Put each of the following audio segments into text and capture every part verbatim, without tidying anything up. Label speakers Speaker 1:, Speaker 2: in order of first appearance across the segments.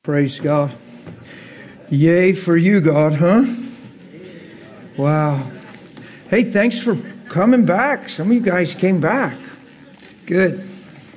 Speaker 1: Praise God. Yay for you, God, huh? Wow. Hey, thanks for coming back. Some of you guys came back. Good.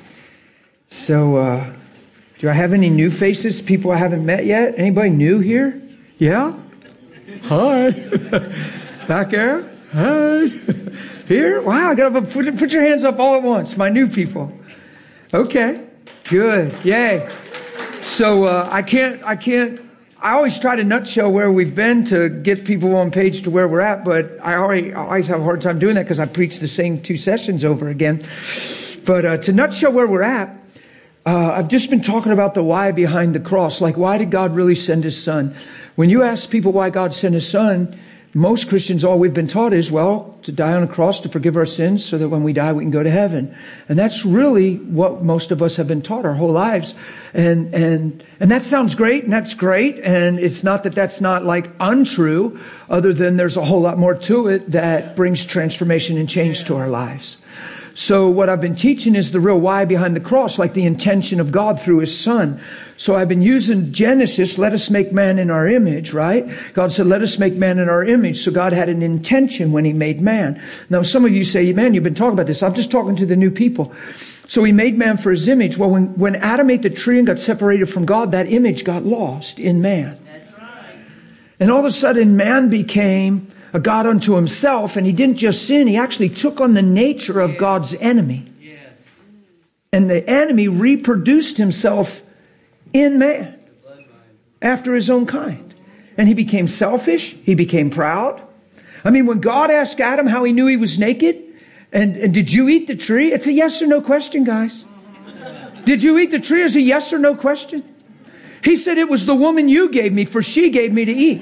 Speaker 1: So, uh, do I have any new faces, people I haven't met yet? Anybody new here? Yeah? Hi. Back there? Hi. Here? Wow, I gotta put, put your hands up all at once. My new people. Okay. Good. Yay. So, uh, I can't, I can't, I always try to nutshell where we've been to get people on page to where we're at, but I already, I always have a hard time doing that because I preach the same two sessions over again. But, uh, to nutshell where we're at, uh, I've just been talking about the why behind the cross. Like, why did God really send His Son? When you ask people why God sent His Son, most Christians, all we've been taught is, well, to die on a cross to forgive our sins so that when we die, we can go to heaven. And that's really what most of us have been taught our whole lives. And, and, and that sounds great, and that's great. And it's not that that's not like untrue, other than there's a whole lot more to it that brings transformation and change to our lives. So what I've been teaching is the real why behind the cross, like the intention of God through His Son. So I've been using Genesis, let us make man in our image, right? God said, let us make man in our image. So God had an intention when He made man. Now some of you say, man, you've been talking about this. I'm just talking to the new people. So He made man for His image. Well, when, when Adam ate the tree and got separated from God, that image got lost in man. That's right. And all of a sudden man became a God unto himself, and he didn't just sin, he actually took on the nature of God's enemy. Yes. And the enemy reproduced himself in man after his own kind. And he became selfish, he became proud. I mean, when God asked Adam how he knew he was naked, and, and did you eat the tree? It's a yes or no question, guys. Did you eat the tree? It's a yes or no question. He said, it was the woman you gave me, for she gave me to eat.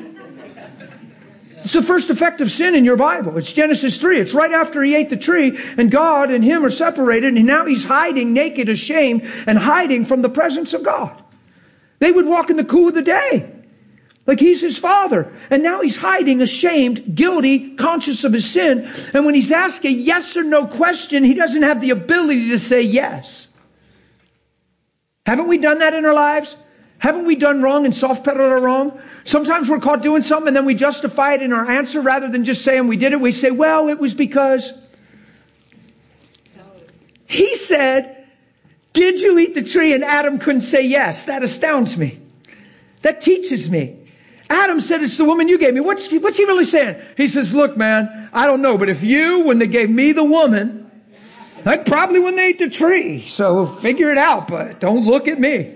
Speaker 1: It's the first effect of sin in your Bible. It's Genesis three. It's right after he ate the tree, and God and him are separated, and now he's hiding, naked, ashamed, and hiding from the presence of God. They would walk in the cool of the day, like he's his father. And now he's hiding, ashamed, guilty, conscious of his sin. And when he's asked a yes or no question, he doesn't have the ability to say yes. Haven't we done that in our lives? Haven't we done wrong and soft-pedaled our wrong? Sometimes we're caught doing something and then we justify it in our answer rather than just saying we did it. We say, well, it was because he said, did you eat the tree? And Adam couldn't say yes. That astounds me. That teaches me. Adam said, it's the woman you gave me. What's he, what's he really saying? He says, look, man, I don't know, but if you, when they gave me the woman, like probably when they ate the tree. So figure it out, but don't look at me.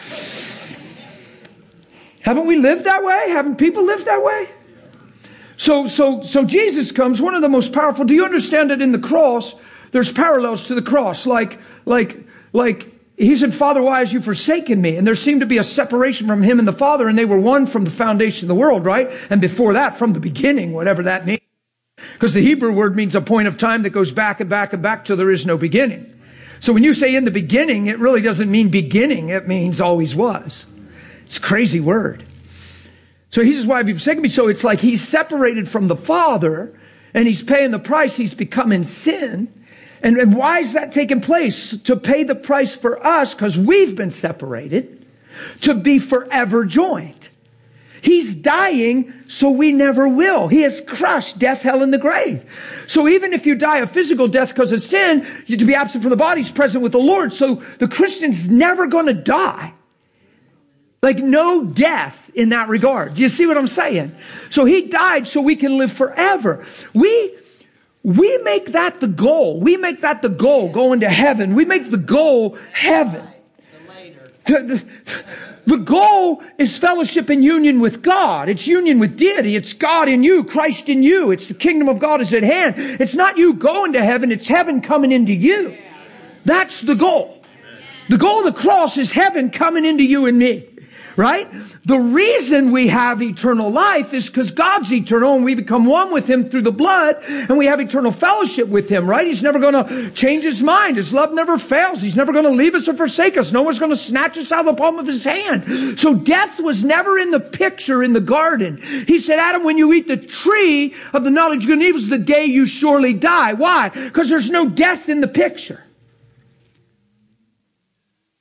Speaker 1: Haven't we lived that way? Haven't people lived that way? So, so, so Jesus comes, one of the most powerful. Do you understand that in the cross, there's parallels to the cross? Like, like, like, he said, Father, why have you forsaken me? And there seemed to be a separation from him and the Father, and they were one from the foundation of the world, right? And before that, from the beginning, whatever that means. Because the Hebrew word means a point of time that goes back and back and back till there is no beginning. So when you say in the beginning, it really doesn't mean beginning. It means always was. It's a crazy word. So he says, why have you forsaken me? So it's like he's separated from the Father and he's paying the price. He's becoming sin. And, and why is that taking place? To pay the price for us, because we've been separated, to be forever joined. He's dying so we never will. He has crushed death, hell, and the grave. So even if you die a physical death because of sin, you're to be absent from the body, is present with the Lord. So the Christian's never going to die. Like no death in that regard. Do you see what I'm saying? So he died so we can live forever. We, we make that the goal. We make that the goal, going to heaven. We make the goal heaven. The, the, the goal is fellowship and union with God. It's union with deity. It's God in you, Christ in you. It's the kingdom of God is at hand. It's not you going to heaven. It's heaven coming into you. That's the goal. The goal of the cross is heaven coming into you and me. Right? The reason we have eternal life is because God's eternal and we become one with Him through the blood and we have eternal fellowship with Him, right? He's never going to change His mind. His love never fails. He's never going to leave us or forsake us. No one's going to snatch us out of the palm of His hand. So death was never in the picture in the garden. He said, Adam, when you eat the tree of the knowledge of good and evil, is the day you surely die. Why? Because there's no death in the picture.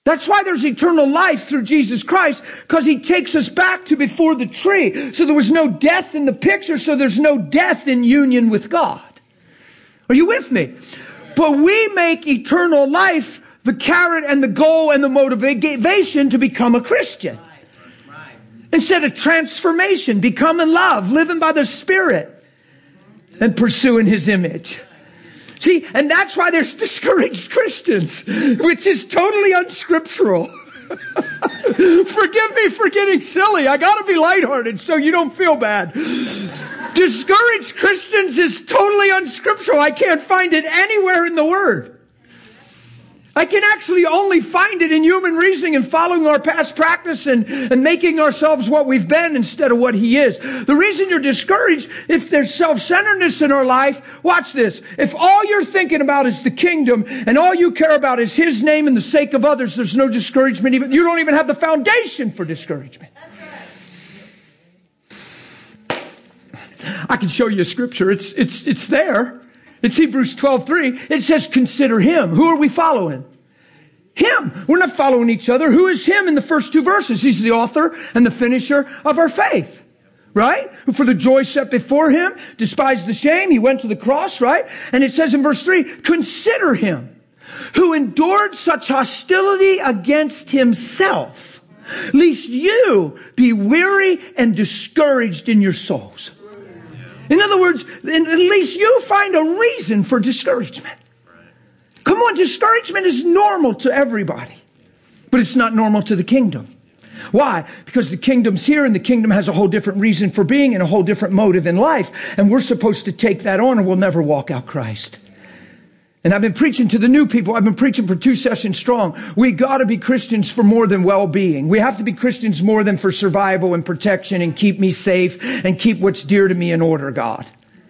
Speaker 1: That's why there's eternal life through Jesus Christ, because He takes us back to before the tree. So there was no death in the picture, so there's no death in union with God. Are you with me? But we make eternal life the carrot and the goal and the motivation to become a Christian. Instead of transformation, becoming love, living by the Spirit, and pursuing His image. See, and that's why there's discouraged Christians, which is totally unscriptural. Forgive me for getting silly. I gotta be lighthearted so you don't feel bad. Discouraged Christians is totally unscriptural. I can't find it anywhere in the Word. I can actually only find it in human reasoning and following our past practice and, and making ourselves what we've been instead of what He is. The reason you're discouraged, if there's self-centeredness in our life, watch this. If all you're thinking about is the kingdom and all you care about is His name and the sake of others, there's no discouragement. Even you don't even have the foundation for discouragement. I can show you a scripture. It's, it's, it's there. It's Hebrews twelve three. It says, consider Him. Who are we following? Him. We're not following each other. Who is Him in the first two verses? He's the author and the finisher of our faith. Right? Who for the joy set before Him, despised the shame. He went to the cross, right? And it says in verse three, consider Him who endured such hostility against Himself, lest you be weary and discouraged in your souls. In other words, at least you find a reason for discouragement. Come on, discouragement is normal to everybody. But it's not normal to the kingdom. Why? Because the kingdom's here and the kingdom has a whole different reason for being and a whole different motive in life. And we're supposed to take that on or we'll never walk out Christ. And I've been preaching to the new people. I've been preaching for two sessions strong. We got to be Christians for more than well-being. We have to be Christians more than for survival and protection and keep me safe and keep what's dear to me in order, God.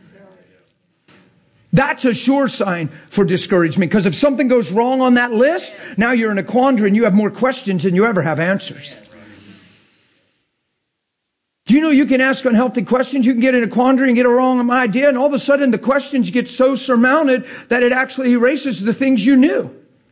Speaker 1: That's a sure sign for discouragement. Because if something goes wrong on that list, now you're in a quandary and you have more questions than you ever have answers. Do you know you can ask unhealthy questions? You can get in a quandary and get a wrong idea, and all of a sudden the questions get so surmounted that it actually erases the things you knew.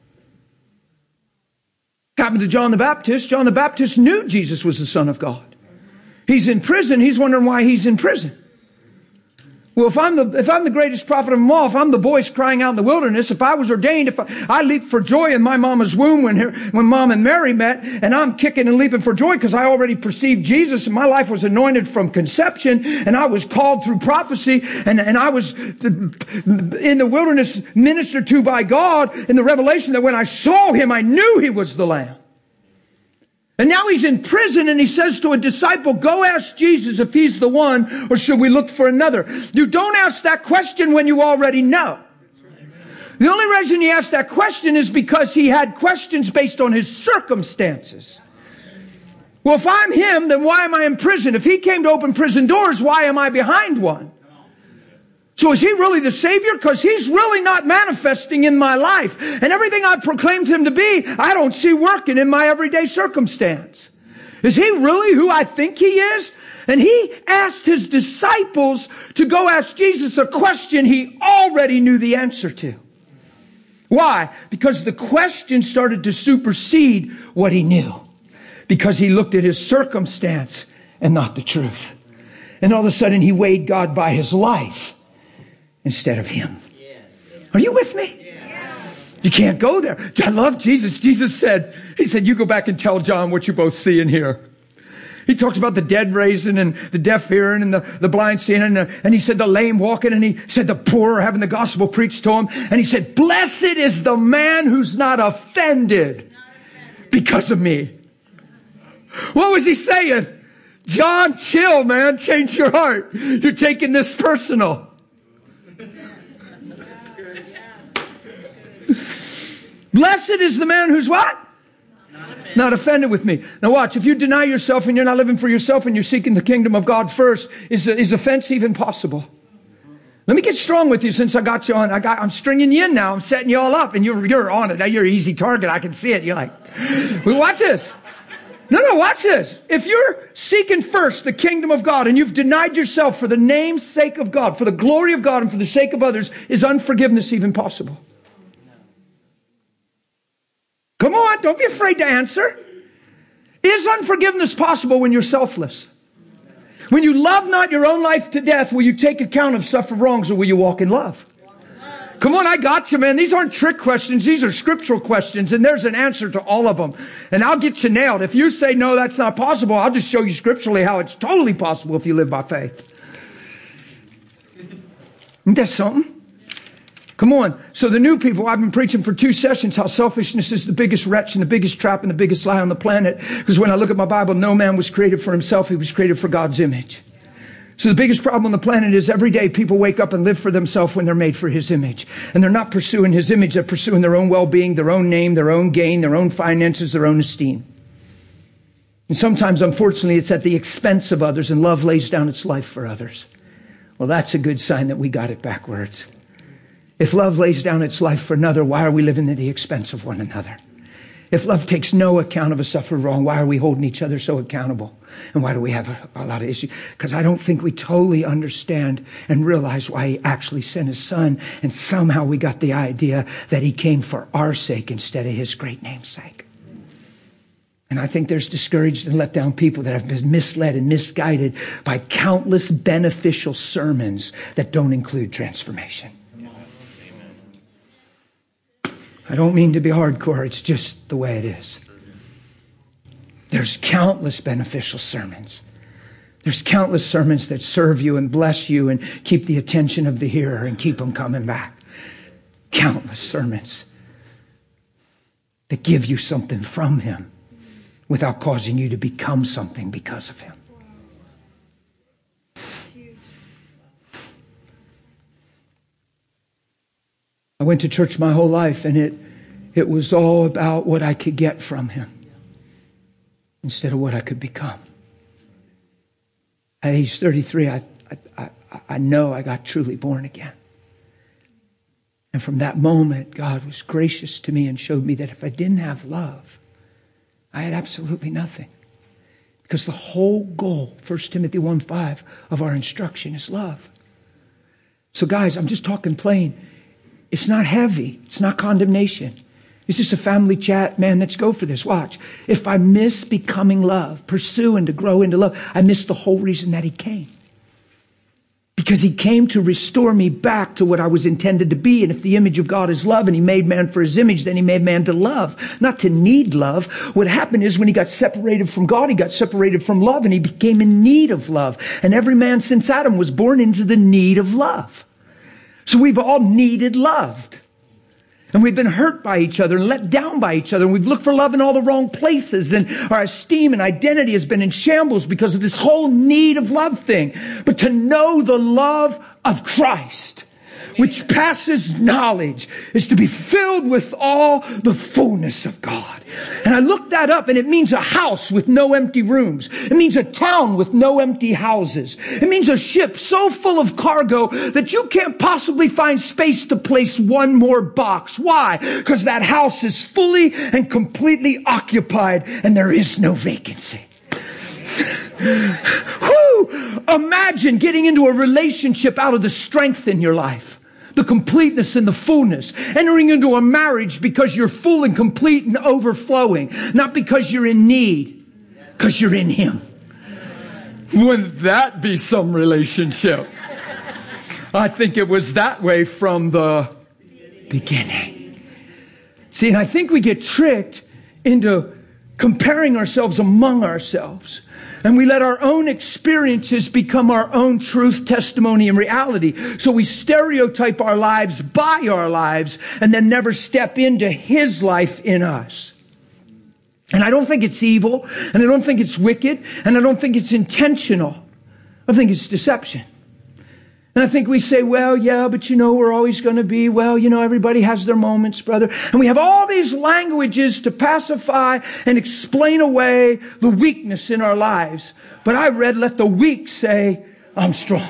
Speaker 1: Happened to John the Baptist. John the Baptist knew Jesus was the Son of God. He's in prison. He's wondering why he's in prison. Well, if I'm the, if I'm the greatest prophet of them all, if I'm the voice crying out in the wilderness, if I was ordained, if I, I leaped for joy in my mama's womb when her, when Mom and Mary met, and I'm kicking and leaping for joy because I already perceived Jesus and my life was anointed from conception and I was called through prophecy and, and I was in the wilderness ministered to by God in the revelation that when I saw Him, I knew He was the Lamb. And now He's in prison and He says to a disciple, go ask Jesus if He's the one or should we look for another? You don't ask that question when you already know. The only reason He asked that question is because He had questions based on His circumstances. Well, if I'm Him, then why am I in prison? If He came to open prison doors, why am I behind one? So is He really the Savior? Because He's really not manifesting in my life. And everything I've proclaimed Him to be, I don't see working in my everyday circumstance. Is He really who I think He is? And He asked His disciples to go ask Jesus a question He already knew the answer to. Why? Because the question started to supersede what He knew. Because He looked at His circumstance and not the truth. And all of a sudden He weighed God by His life instead of Him. Are you with me? You can't go there. I love Jesus. Jesus said, He said, you go back and tell John what you both see and hear. He talks about the dead raising and the deaf hearing and the, the blind seeing and, the, and He said the lame walking and He said the poor having the gospel preached to them. And He said, blessed is the man who's not offended because of me. What was He saying? John, chill, man. Change your heart. You're taking this personal. Blessed is the man who's what? Not offended. Not offended with me. Now watch, if you deny yourself and you're not living for yourself and you're seeking the kingdom of God first, is, is offense even possible? Let me get strong with you since I got you on. I got, I'm stringing you in now. I'm setting you all up and you're, you're on it. You're an easy target. I can see it. You're like, well, watch this. No, no, watch this. If you're seeking first the kingdom of God and you've denied yourself for the name's sake of God, for the glory of God and for the sake of others, is unforgiveness even possible? Come on, don't be afraid to answer. Is unforgiveness possible when you're selfless? When you love not your own life to death, will you take account of suffered wrongs, or will you walk in love? Come on, I got you, man. These aren't trick questions. These are scriptural questions, and there's an answer to all of them. And I'll get you nailed. If you say, no, that's not possible, I'll just show you scripturally how it's totally possible if you live by faith. Isn't that something? Come on. So the new people, I've been preaching for two sessions how selfishness is the biggest wretch and the biggest trap and the biggest lie on the planet. Because when I look at my Bible, no man was created for himself. He was created for God's image. So the biggest problem on the planet is every day people wake up and live for themselves when they're made for His image. And they're not pursuing His image. They're pursuing their own well-being, their own name, their own gain, their own finances, their own esteem. And sometimes, unfortunately, it's at the expense of others, and love lays down its life for others. Well, that's a good sign that we got it backwards. If love lays down its life for another, why are we living at the expense of one another? If love takes no account of a suffered wrong, why are we holding each other so accountable? And why do we have a, a lot of issues? Because I don't think we totally understand and realize why He actually sent His Son. And somehow we got the idea that He came for our sake instead of His great name's sake. And I think there's discouraged and let down people that have been misled and misguided by countless beneficial sermons that don't include transformation. I don't mean to be hardcore. It's just the way it is. There's countless beneficial sermons. There's countless sermons that serve you and bless you and keep the attention of the hearer and keep them coming back. Countless sermons that give you something from Him without causing you to become something because of Him. I went to church my whole life, and it it was all about what I could get from Him instead of what I could become. At age thirty-three, I, I, I, I know I got truly born again. And from that moment, God was gracious to me and showed me that if I didn't have love, I had absolutely nothing. Because the whole goal, First Timothy one five, of our instruction is love. So guys, I'm just talking plain. It's not heavy. It's not condemnation. It's just a family chat. Man, let's go for this. Watch. If I miss becoming love, pursuing to grow into love, I miss the whole reason that He came. Because He came to restore me back to what I was intended to be. And if the image of God is love and He made man for His image, then He made man to love, not to need love. What happened is when he got separated from God, he got separated from love, and he became in need of love. And every man since Adam was born into the need of love. So we've all needed loved. And we've been hurt by each other and let down by each other. And we've looked for love in all the wrong places. And our esteem and identity has been in shambles because of this whole need of love thing. But to know the love of Christ, which passes knowledge, is to be filled with all the fullness of God. And I looked that up, and it means a house with no empty rooms. It means a town with no empty houses. It means a ship so full of cargo that you can't possibly find space to place one more box. Why? Because that house is fully and completely occupied, and there is no vacancy. Whew! Imagine getting into a relationship out of the strength in your life, the completeness and the fullness. Entering into a marriage because you're full and complete and overflowing, not because you're in need, because you're in Him. Wouldn't that be some relationship? I think it was that way from the beginning. See, and I think we get tricked into comparing ourselves among ourselves. And we let our own experiences become our own truth, testimony, and reality. So we stereotype our lives by our lives and then never step into His life in us. And I don't think it's evil, and I don't think it's wicked, and I don't think it's intentional. I think it's deception. And I think we say, well, yeah, but you know, we're always going to be, well, you know, everybody has their moments, brother. And we have all these languages to pacify and explain away the weakness in our lives. But I read, let the weak say, I'm strong.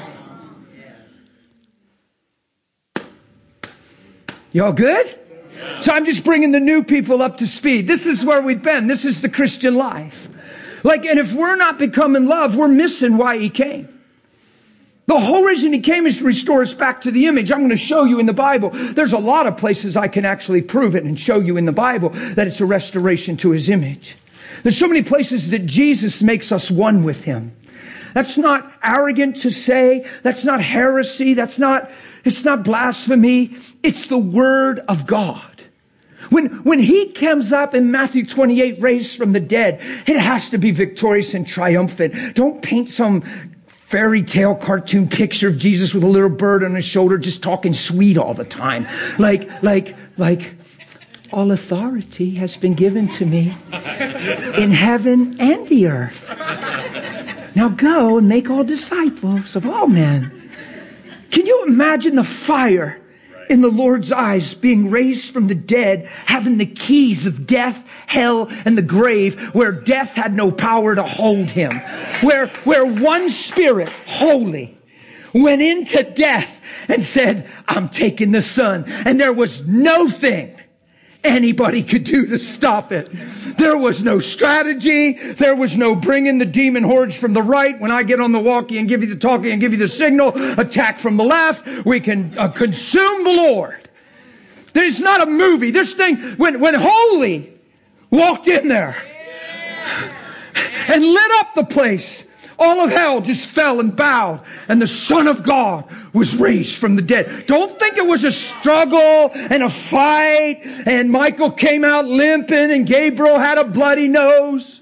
Speaker 1: Y'all good? So I'm just bringing the new people up to speed. This is where we've been. This is the Christian life. Like, and if we're not becoming love, we're missing why He came. The whole reason he came is to restore us back to the image. I'm going to show you in the Bible. There's a lot of places I can actually prove it and show you in the Bible that it's a restoration to his image. There's so many places that Jesus makes us one with him. That's not arrogant to say. That's not heresy. That's not, it's not blasphemy. It's the Word of God. When, when he comes up in Matthew twenty-eight, raised from the dead, it has to be victorious and triumphant. Don't paint some fairy tale cartoon picture of Jesus with a little bird on his shoulder just talking sweet all the time. Like, like, like, all authority has been given to me in heaven and the earth. Now go and make all disciples of all men. Can you imagine the fire in the Lord's eyes, being raised from the dead, having the keys of death, hell, and the grave, where death had no power to hold him? Where, where one spirit, holy, went into death and said, I'm taking the Son. And there was no thing anybody could do to stop it. There was no strategy. There was no bringing the demon hordes from the right. When I get on the walkie and give you the talkie and give you the signal, attack from the left. We can uh, consume the Lord. There's not a movie. This thing, when, when Holy walked in there and lit up the place, all of hell just fell and bowed, and the Son of God was raised from the dead. Don't think it was a struggle and a fight, and Michael came out limping, and Gabriel had a bloody nose.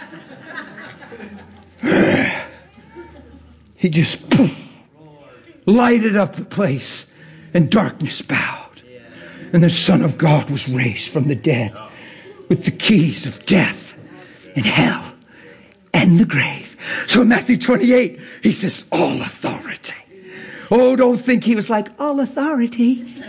Speaker 1: He just poof, lighted up the place, and darkness bowed. And the Son of God was raised from the dead with the keys of death and hell and the grave. So in Matthew twenty-eight, he says, all authority. Oh, don't think he was like, all authority.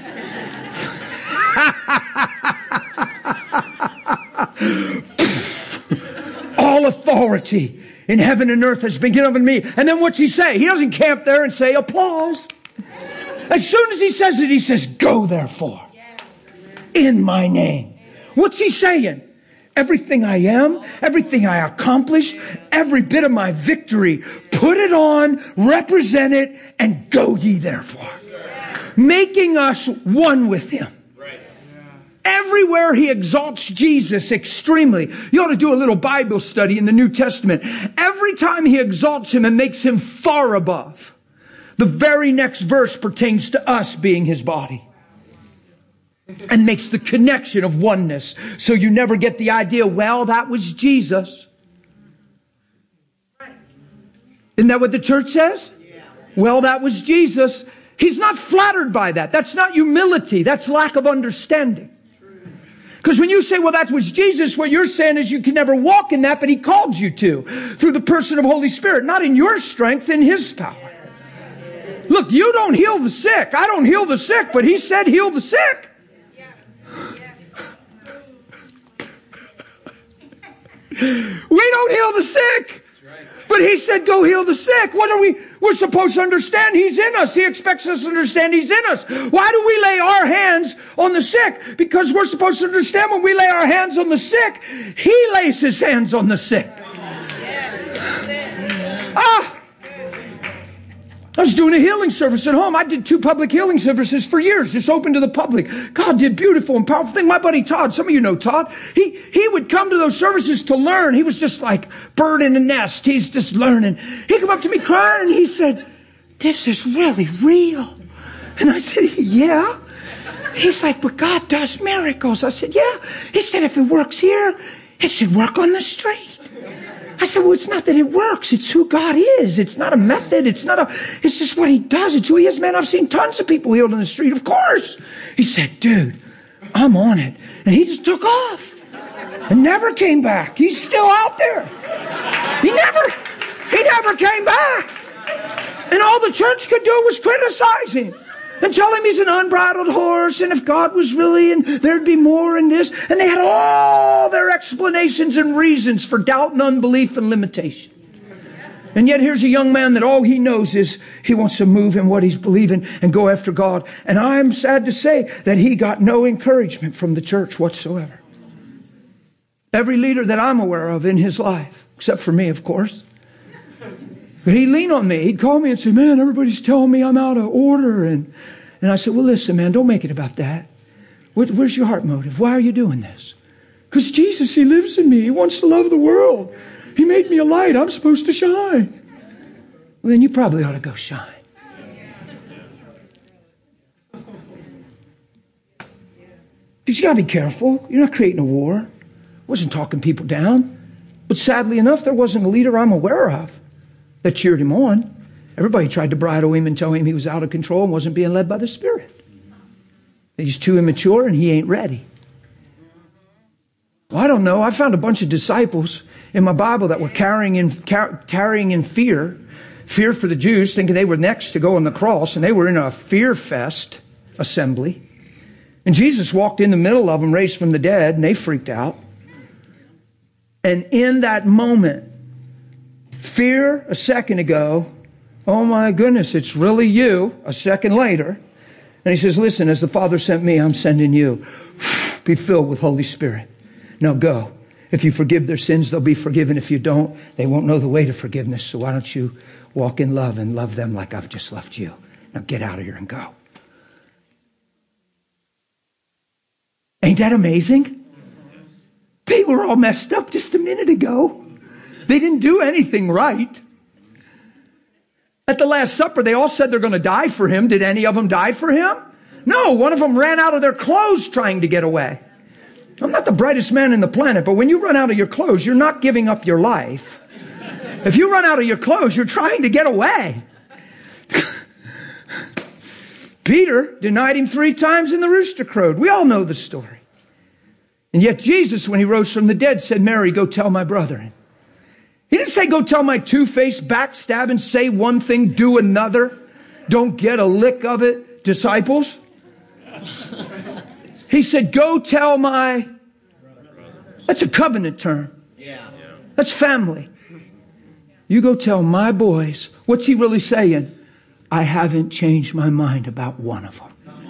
Speaker 1: All authority in heaven and earth has been given to me. And then what's he say? He doesn't camp there and say, applause. As soon as he says it, he says, go therefore in my name. What's he saying? Everything I am, everything I accomplished, every bit of my victory, put it on, represent it, and go ye therefore. Making us one with him. Everywhere he exalts Jesus extremely. You ought to do a little Bible study in the New Testament. Every time he exalts him and makes him far above, the very next verse pertains to us being his body. And makes the connection of oneness. So you never get the idea, well, that was Jesus. Isn't that what the church says? Well, that was Jesus. He's not flattered by that. That's not humility. That's lack of understanding. Because when you say, well, that was Jesus, what you're saying is you can never walk in that, but he called you to. Through the person of Holy Spirit. Not in your strength, in his power. Look, you don't heal the sick. I don't heal the sick, but he said heal the sick. We don't heal the sick. But he said, go heal the sick. What are we? We're supposed to understand he's in us. He expects us to understand he's in us. Why do we lay our hands on the sick? Because we're supposed to understand when we lay our hands on the sick, he lays his hands on the sick. Ah! I was doing a healing service at home. I did two public healing services for years, just open to the public. God did beautiful and powerful things. My buddy Todd, some of you know Todd, he, he would come to those services to learn. He was just like bird in a nest. He's just learning. He'd come up to me crying and he said, this is really real. And I said, yeah. He's like, but God does miracles. I said, yeah. He said, if it works here, it should work on the street. I said, well, it's not that it works. It's who God is. It's not a method. It's not a, it's just what he does. It's who he is. Man, I've seen tons of people healed in the street. Of course. He said, dude, I'm on it. And he just took off and never came back. He's still out there. He never, he never came back. And all the church could do was criticize him and tell him he's an unbridled horse, and if God was really, and there'd be more in this. And they had all their explanations and reasons for doubt and unbelief and limitation. And yet here's a young man that all he knows is he wants to move in what he's believing and go after God. And I'm sad to say that he got no encouragement from the church whatsoever. Every leader that I'm aware of in his life, except for me, of course, But he'd lean on me. He'd call me and say, man, everybody's telling me I'm out of order. And, and I said, well, listen, man, don't make it about that. What, where's your heart motive? Why are you doing this? Because Jesus, he lives in me. He wants to love the world. He made me a light. I'm supposed to shine. Well, then you probably ought to go shine. Because you got to be careful. You're not creating a war. I wasn't talking people down. But sadly enough, there wasn't a leader I'm aware of that cheered him on. Everybody tried to bridle him and tell him he was out of control and wasn't being led by the Spirit. He's too immature and he ain't ready. Well, I don't know. I found a bunch of disciples in my Bible that were carrying in, car- carrying in fear. Fear for the Jews, thinking they were next to go on the cross, and they were in a fear fest assembly. And Jesus walked in the middle of them, raised from the dead, and they freaked out. And in that moment, fear a second ago, oh my goodness, it's really you, a second later. And he says, listen, as the Father sent me, I'm sending you. Be filled with Holy Spirit. Now go. If you forgive their sins, they'll be forgiven. If you don't, they won't know the way to forgiveness. So why don't you walk in love and love them like I've just loved you. Now get out of here and go. Ain't that amazing? They were all messed up just a minute ago. They didn't do anything right. At the Last Supper, they all said they're going to die for him. Did any of them die for him? No, one of them ran out of their clothes trying to get away. I'm not the brightest man in the planet, but when you run out of your clothes, you're not giving up your life. If you run out of your clothes, you're trying to get away. Peter denied him three times and the rooster crowed. We all know the story. And yet Jesus, when he rose from the dead, said, Mary, go tell my brethren. He didn't say, go tell my two-faced, backstabbing, say one thing, do another. Don't get a lick of it, disciples. He said, go tell my... That's a covenant term. That's family. You go tell my boys. What's he really saying? I haven't changed my mind about one of them.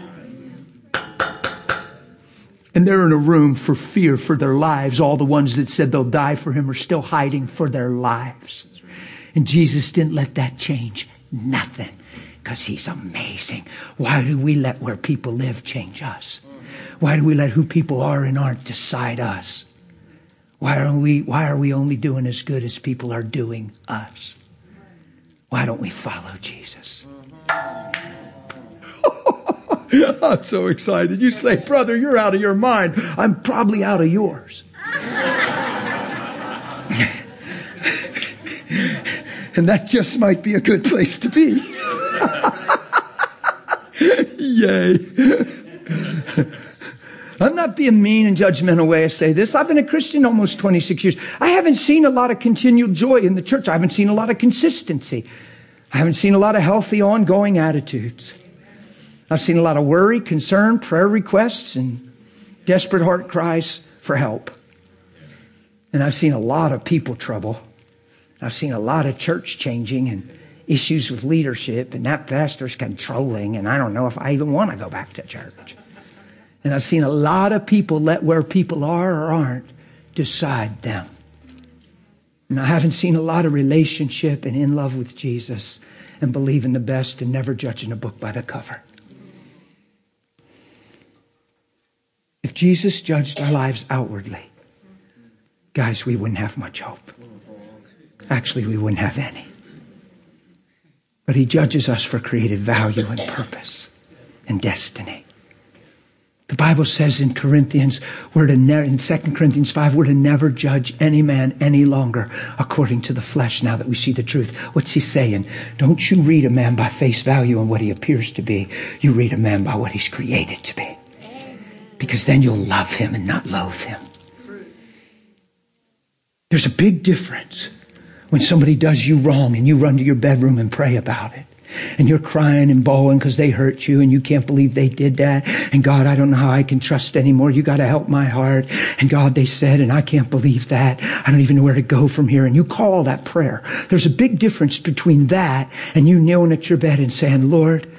Speaker 1: And they're in a room for fear for their lives. All the ones that said they'll die for him are still hiding for their lives. And Jesus didn't let that change nothing. Because he's amazing. Why do we let where people live change us? Why do we let who people are and aren't decide us? Why are we, why are we only doing as good as people are doing us? Why don't we follow Jesus? I'm so excited. You say, brother, you're out of your mind. I'm probably out of yours. And that just might be a good place to be. Yay. I'm not being mean and judgmental way I say this. I've been a Christian almost twenty-six years. I haven't seen a lot of continual joy in the church. I haven't seen a lot of consistency. I haven't seen a lot of healthy, ongoing attitudes. I've seen a lot of worry, concern, prayer requests, and desperate heart cries for help. And I've seen a lot of people trouble. I've seen a lot of church changing and issues with leadership, and that pastor's controlling, and I don't know if I even want to go back to church. And I've seen a lot of people let where people are or aren't decide them. And I haven't seen a lot of relationship and in love with Jesus and believing the best and never judging a book by the cover. If Jesus judged our lives outwardly, guys, we wouldn't have much hope. Actually, we wouldn't have any. But he judges us for creative value and purpose and destiny. The Bible says in Corinthians, we're to ne- in Second Corinthians five, we're to never judge any man any longer according to the flesh now that we see the truth. What's he saying? Don't you read a man by face value and what he appears to be. You read a man by what he's created to be. Because then you'll love him and not loathe him. There's a big difference when somebody does you wrong and you run to your bedroom and pray about it. And you're crying and bawling because they hurt you and you can't believe they did that. And God, I don't know how I can trust anymore. You got to help my heart. And God, they said, and I can't believe that. I don't even know where to go from here. And you call that prayer. There's a big difference between that and you kneeling at your bed and saying, Lord,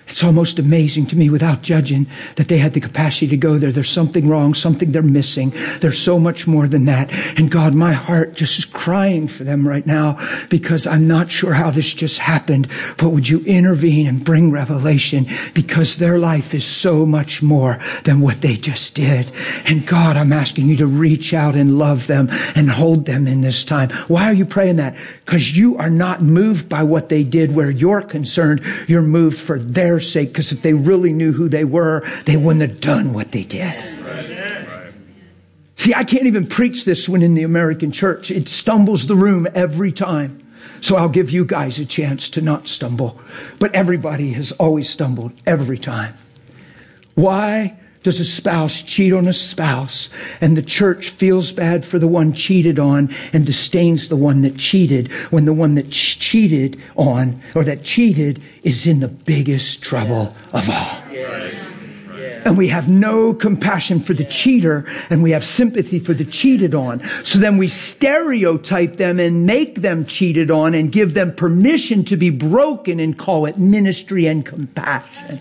Speaker 1: It's almost amazing to me, without judging, that they had the capacity to go there. There's something wrong, something they're missing. There's so much more than that. And God, my heart just is crying for them right now, because I'm not sure how this just happened. But would you intervene and bring revelation, because their life is so much more than what they just did. And God, I'm asking you to reach out and love them and hold them in this time. Why are you praying that? Because you are not moved by what they did where you're concerned. You're moved for their sake, because if they really knew who they were, they wouldn't have done what they did. Right. See, I can't even preach this one in the American church. It stumbles the room every time. So I'll give you guys a chance to not stumble. But everybody has always stumbled every time. Why does a spouse cheat on a spouse, and the church feels bad for the one cheated on and disdains the one that cheated, when the one that ch- cheated on or that cheated is in the biggest trouble of all? Yes. And we have no compassion for the cheater, and we have sympathy for the cheated on. So then we stereotype them and make them cheated on and give them permission to be broken and call it ministry and compassion.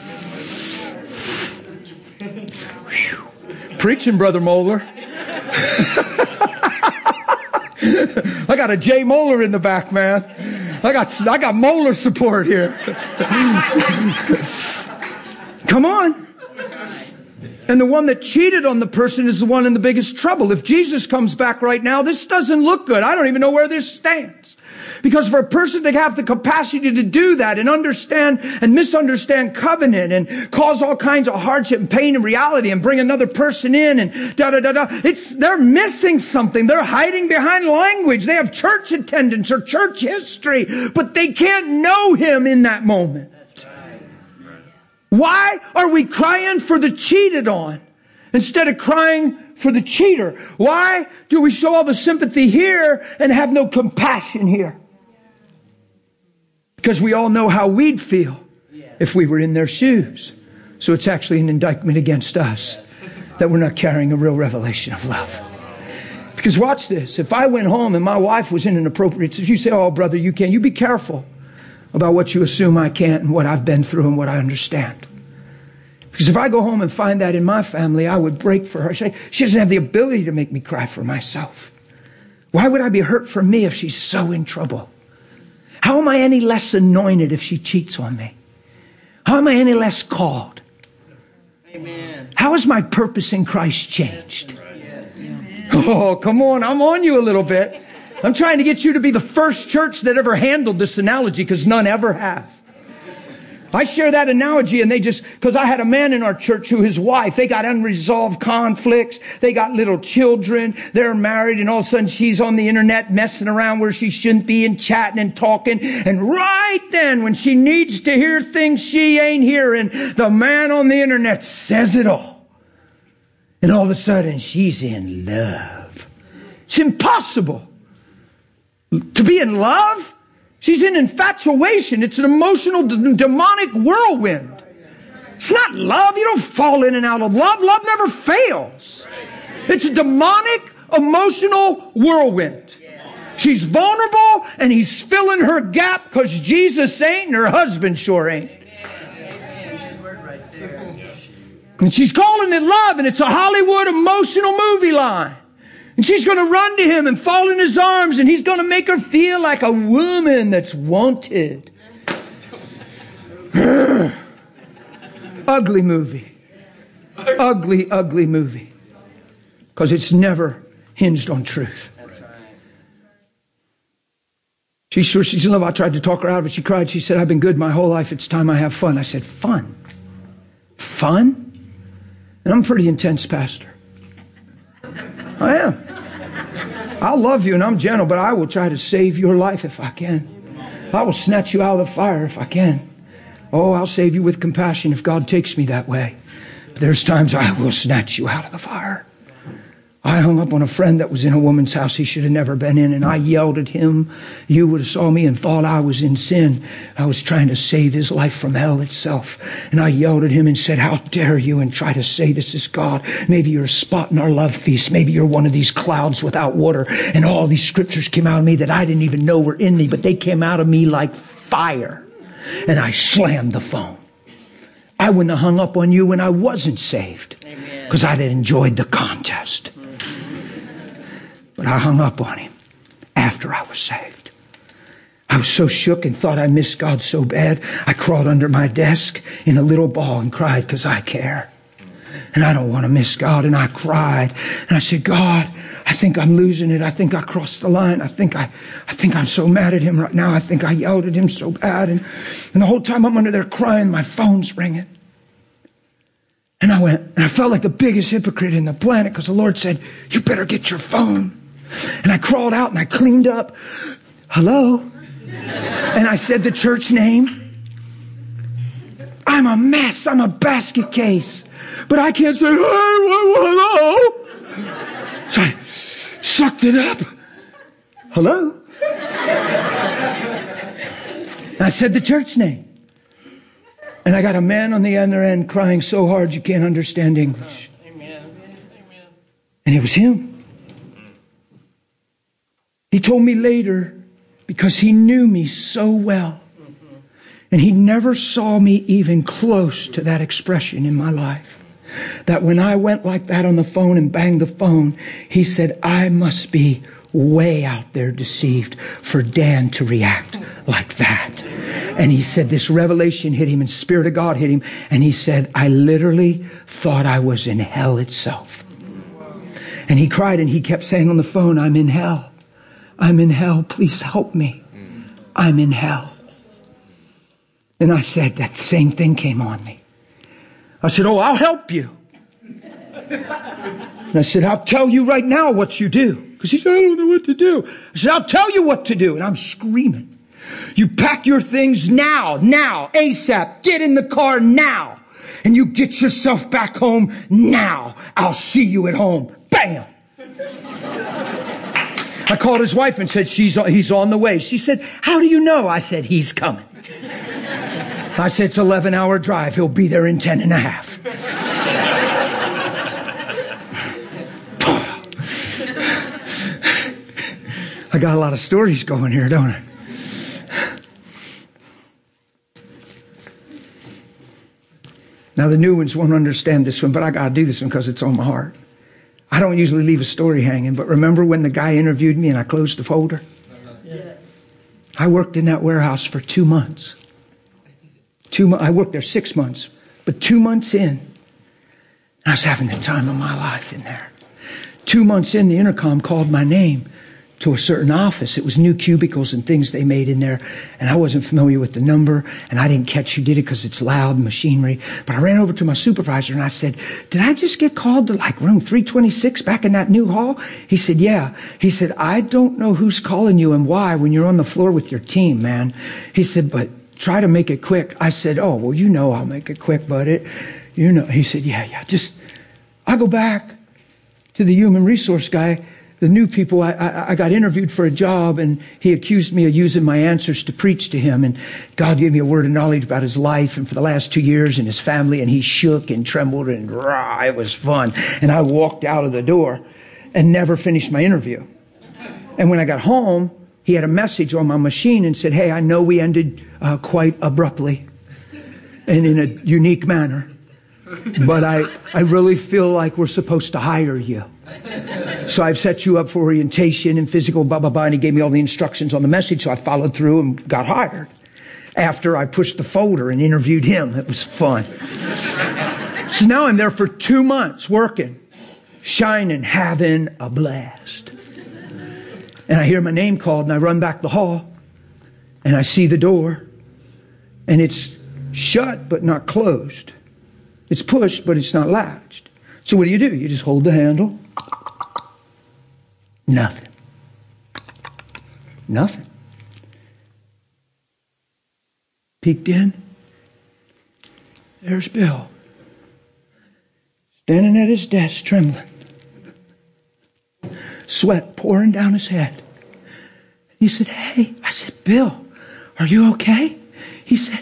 Speaker 1: Preaching, Brother Moeller. I got a Jay Moeller in the back, man. I got I got Moeller support here. Come on. And the one that cheated on the person is the one in the biggest trouble. If Jesus comes back right now, this doesn't look good. I don't even know where this stands. Because for a person to have the capacity to do that and understand and misunderstand covenant and cause all kinds of hardship and pain and reality and bring another person in and da da da da, it's, they're missing something. They're hiding behind language. They have church attendance or church history, but they can't know Him in that moment. Why are we crying for the cheated on instead of crying for the cheater? Why do we show all the sympathy here and have no compassion here? Because we all know how we'd feel if we were in their shoes. So it's actually an indictment against us that we're not carrying a real revelation of love. Because watch this. If I went home and my wife was in an appropriate situation, you say, oh, brother, you can't. You be careful about what you assume I can't and what I've been through and what I understand. Because if I go home and find that in my family, I would break for her. She doesn't have the ability to make me cry for myself. Why would I be hurt for me if she's so in trouble? How am I any less anointed if she cheats on me? How am I any less called? Amen. How has my purpose in Christ changed? Yes. Oh, come on. I'm on you a little bit. I'm trying to get you to be the first church that ever handled this analogy, because none ever have. I share that analogy, and they just, because I had a man in our church who his wife, they got unresolved conflicts. They got little children. They're married, and all of a sudden she's on the internet messing around where she shouldn't be and chatting and talking. And right then, when she needs to hear things she ain't hearing, the man on the internet says it all. And all of a sudden she's in love. It's impossible to be in love. She's in infatuation. It's an emotional, d- demonic whirlwind. It's not love. You don't fall in and out of love. Love never fails. It's a demonic, emotional whirlwind. She's vulnerable, and He's filling her gap because Jesus ain't and her husband sure ain't. And she's calling it love, and it's a Hollywood emotional movie line. And she's going to run to Him and fall in His arms, and He's going to make her feel like a woman that's wanted. Ugly movie. Ugly, ugly movie. Because it's never hinged on truth. She's sure she's in love. I tried to talk her out of it. She cried. She said, I've been good my whole life. It's time I have fun. I said, fun? Fun? And I'm a pretty intense pastor. I am. I'll love you and I'm gentle, but I will try to save your life if I can. I will snatch you out of the fire if I can. Oh, I'll save you with compassion if God takes me that way. But there's times I will snatch you out of the fire. I hung up on a friend that was in a woman's house he should have never been in, and I yelled at him. You would have saw me and thought I was in sin. I was trying to save his life from hell itself. And I yelled at him and said, how dare you, and try to say this is God. Maybe you're a spot in our love feast. Maybe you're one of these clouds without water. And all these scriptures came out of me that I didn't even know were in me, but they came out of me like fire. And I slammed the phone. I wouldn't have hung up on you when I wasn't saved. Because I'd have enjoyed the contest. But I hung up on him after I was saved. I was so shook and thought I missed God so bad, I crawled under my desk in a little ball and cried because I care. And I don't want to miss God. And I cried. And I said, God, I think I'm losing it. I think I crossed the line. I think I, I think I'm so mad at him right now. I think I yelled at him so bad. And, and the whole time I'm under there crying, my phone's ringing. And I went, and I felt like the biggest hypocrite in the planet because the Lord said, you better get your phone. And I crawled out and I cleaned up. Hello? And I said the church name. I'm a mess. I'm a basket case. But I can't say, hey, hello. So I sucked it up. Hello? And I said the church name. And I got a man on the other end crying so hard you can't understand English. Amen. And it was him. He told me later, because he knew me so well, and he never saw me even close to that expression in my life, that when I went like that on the phone and banged the phone, he said, I must be way out there deceived for Dan to react like that. And he said this revelation hit him and Spirit of God hit him. And he said, I literally thought I was in hell itself. And he cried and he kept saying on the phone, I'm in hell. I'm in hell. Please help me. I'm in hell. And I said, that same thing came on me. I said, oh, I'll help you. And I said, I'll tell you right now what you do. Because he said, I don't know what to do. I said, I'll tell you what to do. And I'm screaming. You pack your things now, now, ASAP. Get in the car now. And you get yourself back home now. I'll see you at home. Bam! I called his wife and said, She's he's on the way. She said, how do you know? I said, he's coming. I said, it's an eleven hour drive. He'll be there in ten and a half. I got a lot of stories going here, don't I? Now the new ones won't understand this one, but I got to do this one because it's on my heart. I don't usually leave a story hanging, but remember when the guy interviewed me and I closed the folder? Yes. I worked in that warehouse for two months. Two mo- I worked there six months, but two months in, I was having the time of my life in there. Two months in, the intercom called my name to a certain office. It was new cubicles and things they made in there. And I wasn't familiar with the number. And I didn't catch who did it because it's loud machinery. But I ran over to my supervisor and I said, did I just get called to like room three twenty-six back in that new hall? He said, yeah. He said, I don't know who's calling you and why when you're on the floor with your team, man. He said, but try to make it quick. I said, oh, well, you know I'll make it quick, but it, you know. He said, yeah, yeah, just, I go back to the human resource guy. The new people, I, I, I got interviewed for a job and he accused me of using my answers to preach to him. And God gave me a word of knowledge about his life and for the last two years and his family. And he shook and trembled and rah, it was fun. And I walked out of the door and never finished my interview. And when I got home, he had a message on my machine and said, hey, I know we ended uh, quite abruptly and in a unique manner. But I, I really feel like we're supposed to hire you. So I've set you up for orientation and physical, blah, blah, blah. And he gave me all the instructions on the message. So I followed through and got hired. After I pushed the folder and interviewed him, it was fun. So now I'm there for two months working, shining, having a blast. And I hear my name called and I run back the hall and I see the door and it's shut but not closed. It's pushed, but it's not latched. So what do you do? You just hold the handle. Nothing. Nothing. Peeked in. There's Bill. Standing at his desk, trembling. Sweat pouring down his head. He said, hey. I said, Bill, are you okay? He said,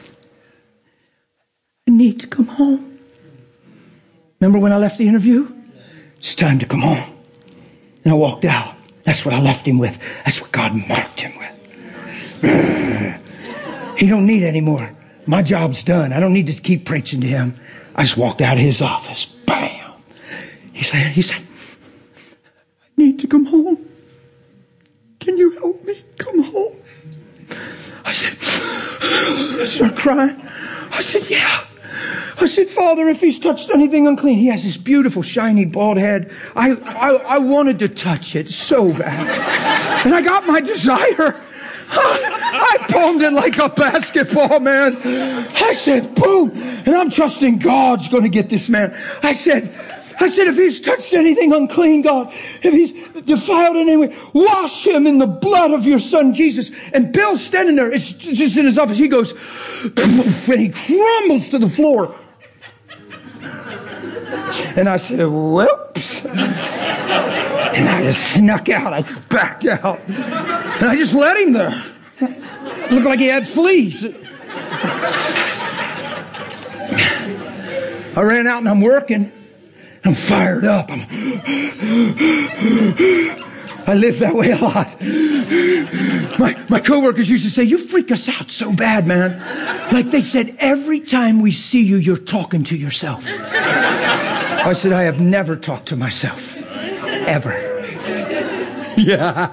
Speaker 1: I need to come home. Remember when I left the interview? It's time to come home. And I walked out. That's what I left him with. That's what God marked him with. He don't need any more My job's done. I don't need to keep preaching to him. I just walked out of his office. Bam. He said, he said, I need to come home. Can you help me come home? I said, I started crying. I said, yeah. I said, Father, if he's touched anything unclean, he has this beautiful, shiny, bald head. I, I, I wanted to touch it so bad. And I got my desire. I palmed it like a basketball, man. I said, boom. And I'm trusting God's going to get this man. I said, I said, if he's touched anything unclean, God, if he's defiled in any way, wash him in the blood of your son, Jesus. And Bill's standing there. It's just in his office. He goes, and he crumbles to the floor. And I said, whoops. And I just snuck out. I just backed out. And I just let him there. It looked like he had fleas. I ran out and I'm working. I'm fired up. I'm, I live that way a lot. My, my coworkers used to say, you freak us out so bad, man. Like they said, every time we see you, you're talking to yourself. I said, I have never talked to myself. Ever. Yeah.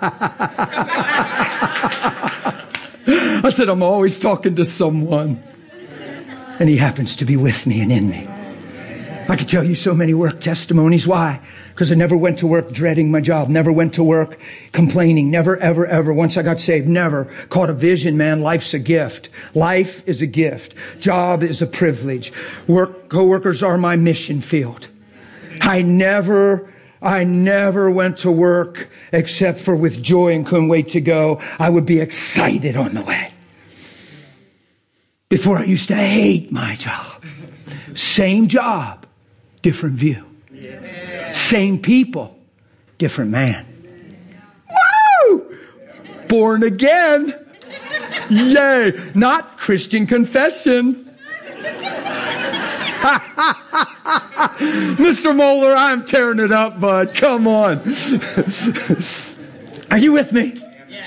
Speaker 1: I said, I'm always talking to someone. And he happens to be with me and in me. I could tell you so many work testimonies. Why? Because I never went to work dreading my job. Never went to work complaining. Never, ever, ever. Once I got saved, never caught a vision, man. Life's a gift. Life is a gift. Job is a privilege. Work, coworkers are my mission field. I never, I never went to work except for with joy and couldn't wait to go. I would be excited on the way. Before I used to hate my job. Same job, different view. Yeah. Same people, different man. Woo! Born again. Yay. Not Christian confession. Mister Moeller, I'm tearing it up, bud. Come on. Are you with me?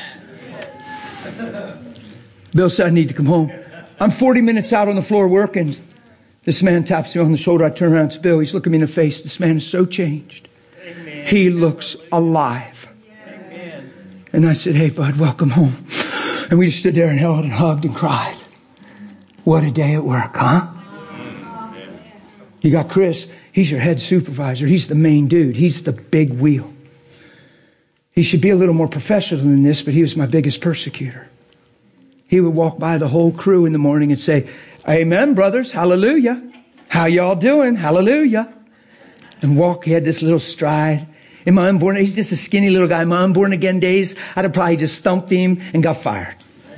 Speaker 1: Bill said I need to come home. I'm forty minutes out on the floor working. This man taps me on the shoulder. I turn around. It's Bill. He's looking me in the face. This man is so changed. Amen. He looks alive. Amen. And I said, hey, bud, welcome home. And we just stood there and held and hugged and cried. What a day at work, huh? You got Chris. He's your head supervisor. He's the main dude. He's the big wheel. He should be a little more professional than this, but he was my biggest persecutor. He would walk by the whole crew in the morning and say, amen, brothers. Hallelujah. How y'all doing? Hallelujah. And walk. He had this little stride. In my unborn, he's just a skinny little guy. In my unborn again days, I'd have probably just thumped him and got fired.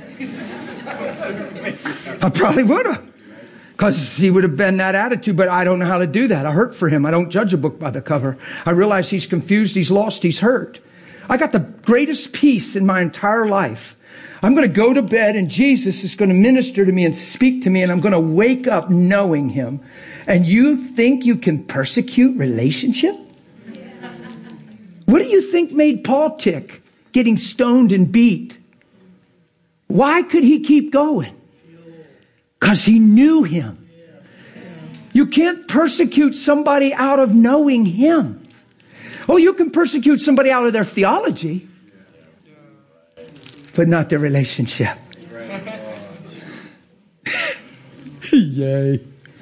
Speaker 1: I probably would have. Because he would have been that attitude, but I don't know how to do that. I hurt for him. I don't judge a book by the cover. I realize he's confused, he's lost, he's hurt. I got the greatest peace in my entire life. I'm going to go to bed and Jesus is going to minister to me and speak to me and I'm going to wake up knowing him. And you think you can persecute relationship? What do you think made Paul tick? Getting stoned and beat. Why could he keep going? Because he knew him. You can't persecute somebody out of knowing him. Oh, you can persecute somebody out of their theology, but not their relationship. Yay.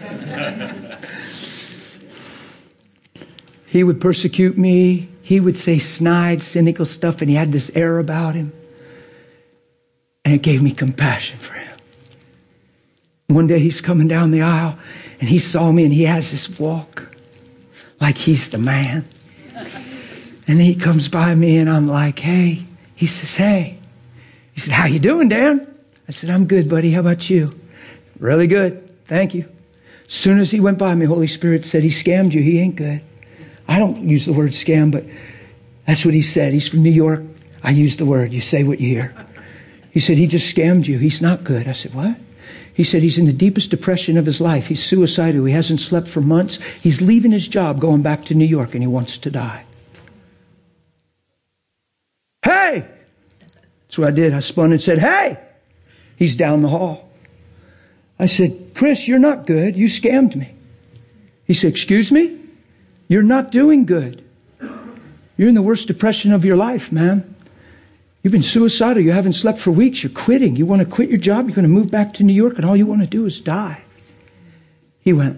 Speaker 1: He would persecute me. He would say snide, cynical stuff, and he had this air about him. And it gave me compassion for him. One day he's coming down the aisle, and he saw me, and he has this walk like he's the man. And he comes by me, and I'm like, hey. He says, hey. He said, how you doing, Dan? I said, I'm good, buddy. How about you? Really good. Thank you. As soon as he went by me, Holy Spirit said, he scammed you. He ain't good. I don't use the word scam, but that's what he said. He's from New York. I use the word. You say what you hear. He said, he just scammed you. He's not good. I said, what? He said, he's in the deepest depression of his life. He's suicidal. He hasn't slept for months. He's leaving his job, going back to New York, and he wants to die. Hey! That's what I did. I spun and said, hey! He's down the hall. I said, Chris, you're not good. You scammed me. He said, excuse me? You're not doing good. You're in the worst depression of your life, man. You've been suicidal. You haven't slept for weeks. You're quitting. You want to quit your job. You're going to move back to New York, and all you want to do is die. He went,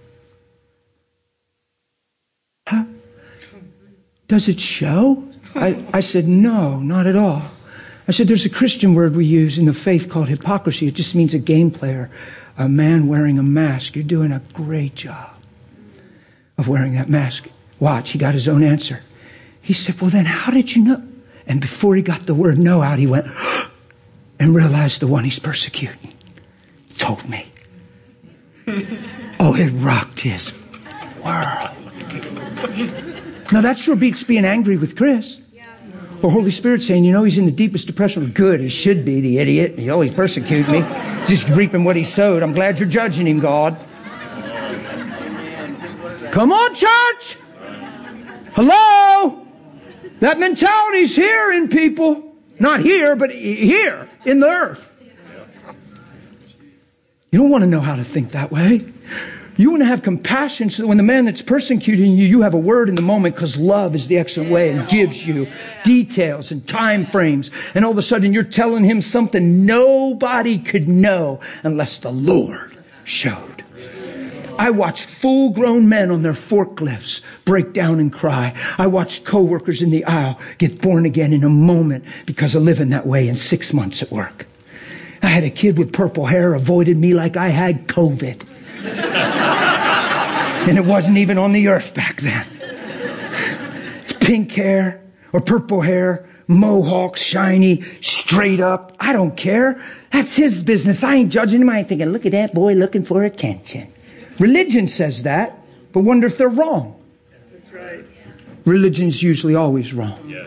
Speaker 1: huh? Does it show? I, I said, no, not at all. I said, there's a Christian word we use in the faith called hypocrisy. It just means a game player, a man wearing a mask. You're doing a great job of wearing that mask. Watch, he got his own answer. He said, well, then how did you know? And before he got the word no out, he went and realized the one he's persecuting told me. Oh, it rocked his world. Now that sure beats being angry with Chris. The Holy Spirit saying, you know, he's in the deepest depression. Good, he should be, the idiot. He always persecuted me. Just reaping what he sowed. I'm glad you're judging him, God. Come on, church! Hello? That mentality's here in people. Not here, but here, in the earth. You don't want to know how to think that way. You want to have compassion so that when the man that's persecuting you, you have a word in the moment, because love is the excellent way and gives you details and time frames. And all of a sudden you're telling him something nobody could know unless the Lord showed. I watched full-grown men on their forklifts break down and cry. I watched coworkers in the aisle get born again in a moment because of living that way in six months at work. I had a kid with purple hair avoided me like I had COVID. And it wasn't even on the earth back then. It's pink hair or purple hair, mohawk, shiny, straight up. I don't care. That's his business. I ain't judging him. I ain't thinking, look at that boy looking for attention. Religion says that, but wonder if they're wrong.
Speaker 2: That's right.
Speaker 1: Religion's usually always wrong.
Speaker 2: Yes.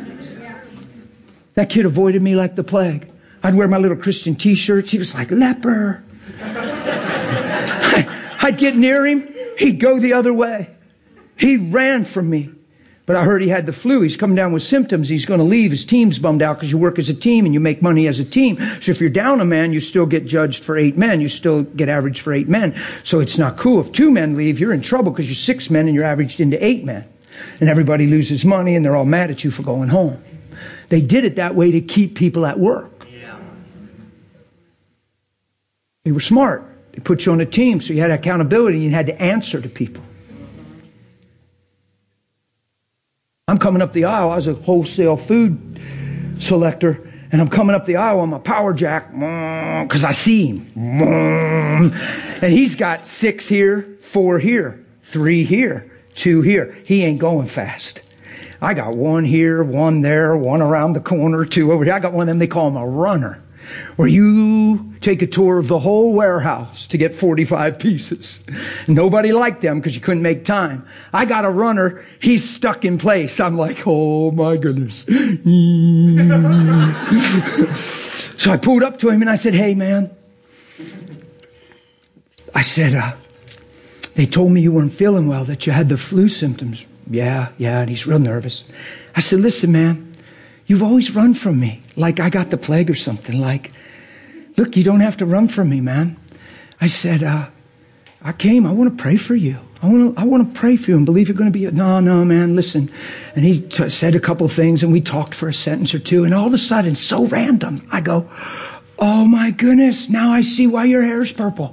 Speaker 1: That kid avoided me like the plague. I'd wear my little Christian t-shirts. He was like, leper. I'd get near him. He'd go the other way. He ran from me. But I heard he had the flu. He's coming down with symptoms. He's going to leave. His team's bummed out because you work as a team and you make money as a team. So if you're down a man, you still get judged for eight men. You still get averaged for eight men. So it's not cool. If two men leave, you're in trouble because you're six men and you're averaged into eight men. And everybody loses money and they're all mad at you for going home. They did it that way to keep people at work. They were smart. They put you on a team so you had accountability and you had to answer to people. I'm coming up the aisle. I was a wholesale food selector, and I'm coming up the aisle on my power jack because I see him. And he's got six here, four here, three here, two here. He ain't going fast. I got one here, one there, one around the corner, two over here. I got one of them, they call him a runner, where you take a tour of the whole warehouse to get forty-five pieces. Nobody liked them because you couldn't make time. I got a runner, he's stuck in place. I'm like, oh my goodness. So I pulled up to him and I said, hey man. I said, uh, they told me you weren't feeling well, that you had the flu symptoms. Yeah, yeah, and he's real nervous. I said, listen man, you've always run from me. Like I got the plague or something. Like, look, you don't have to run from me, man. I said, uh, I came. I want to pray for you. I want to, I want to pray for you and believe you're going to be, no, no, man, listen. And he t- said a couple of things and we talked for a sentence or two. And all of a sudden, so random, I go, oh my goodness, now I see why your hair is purple.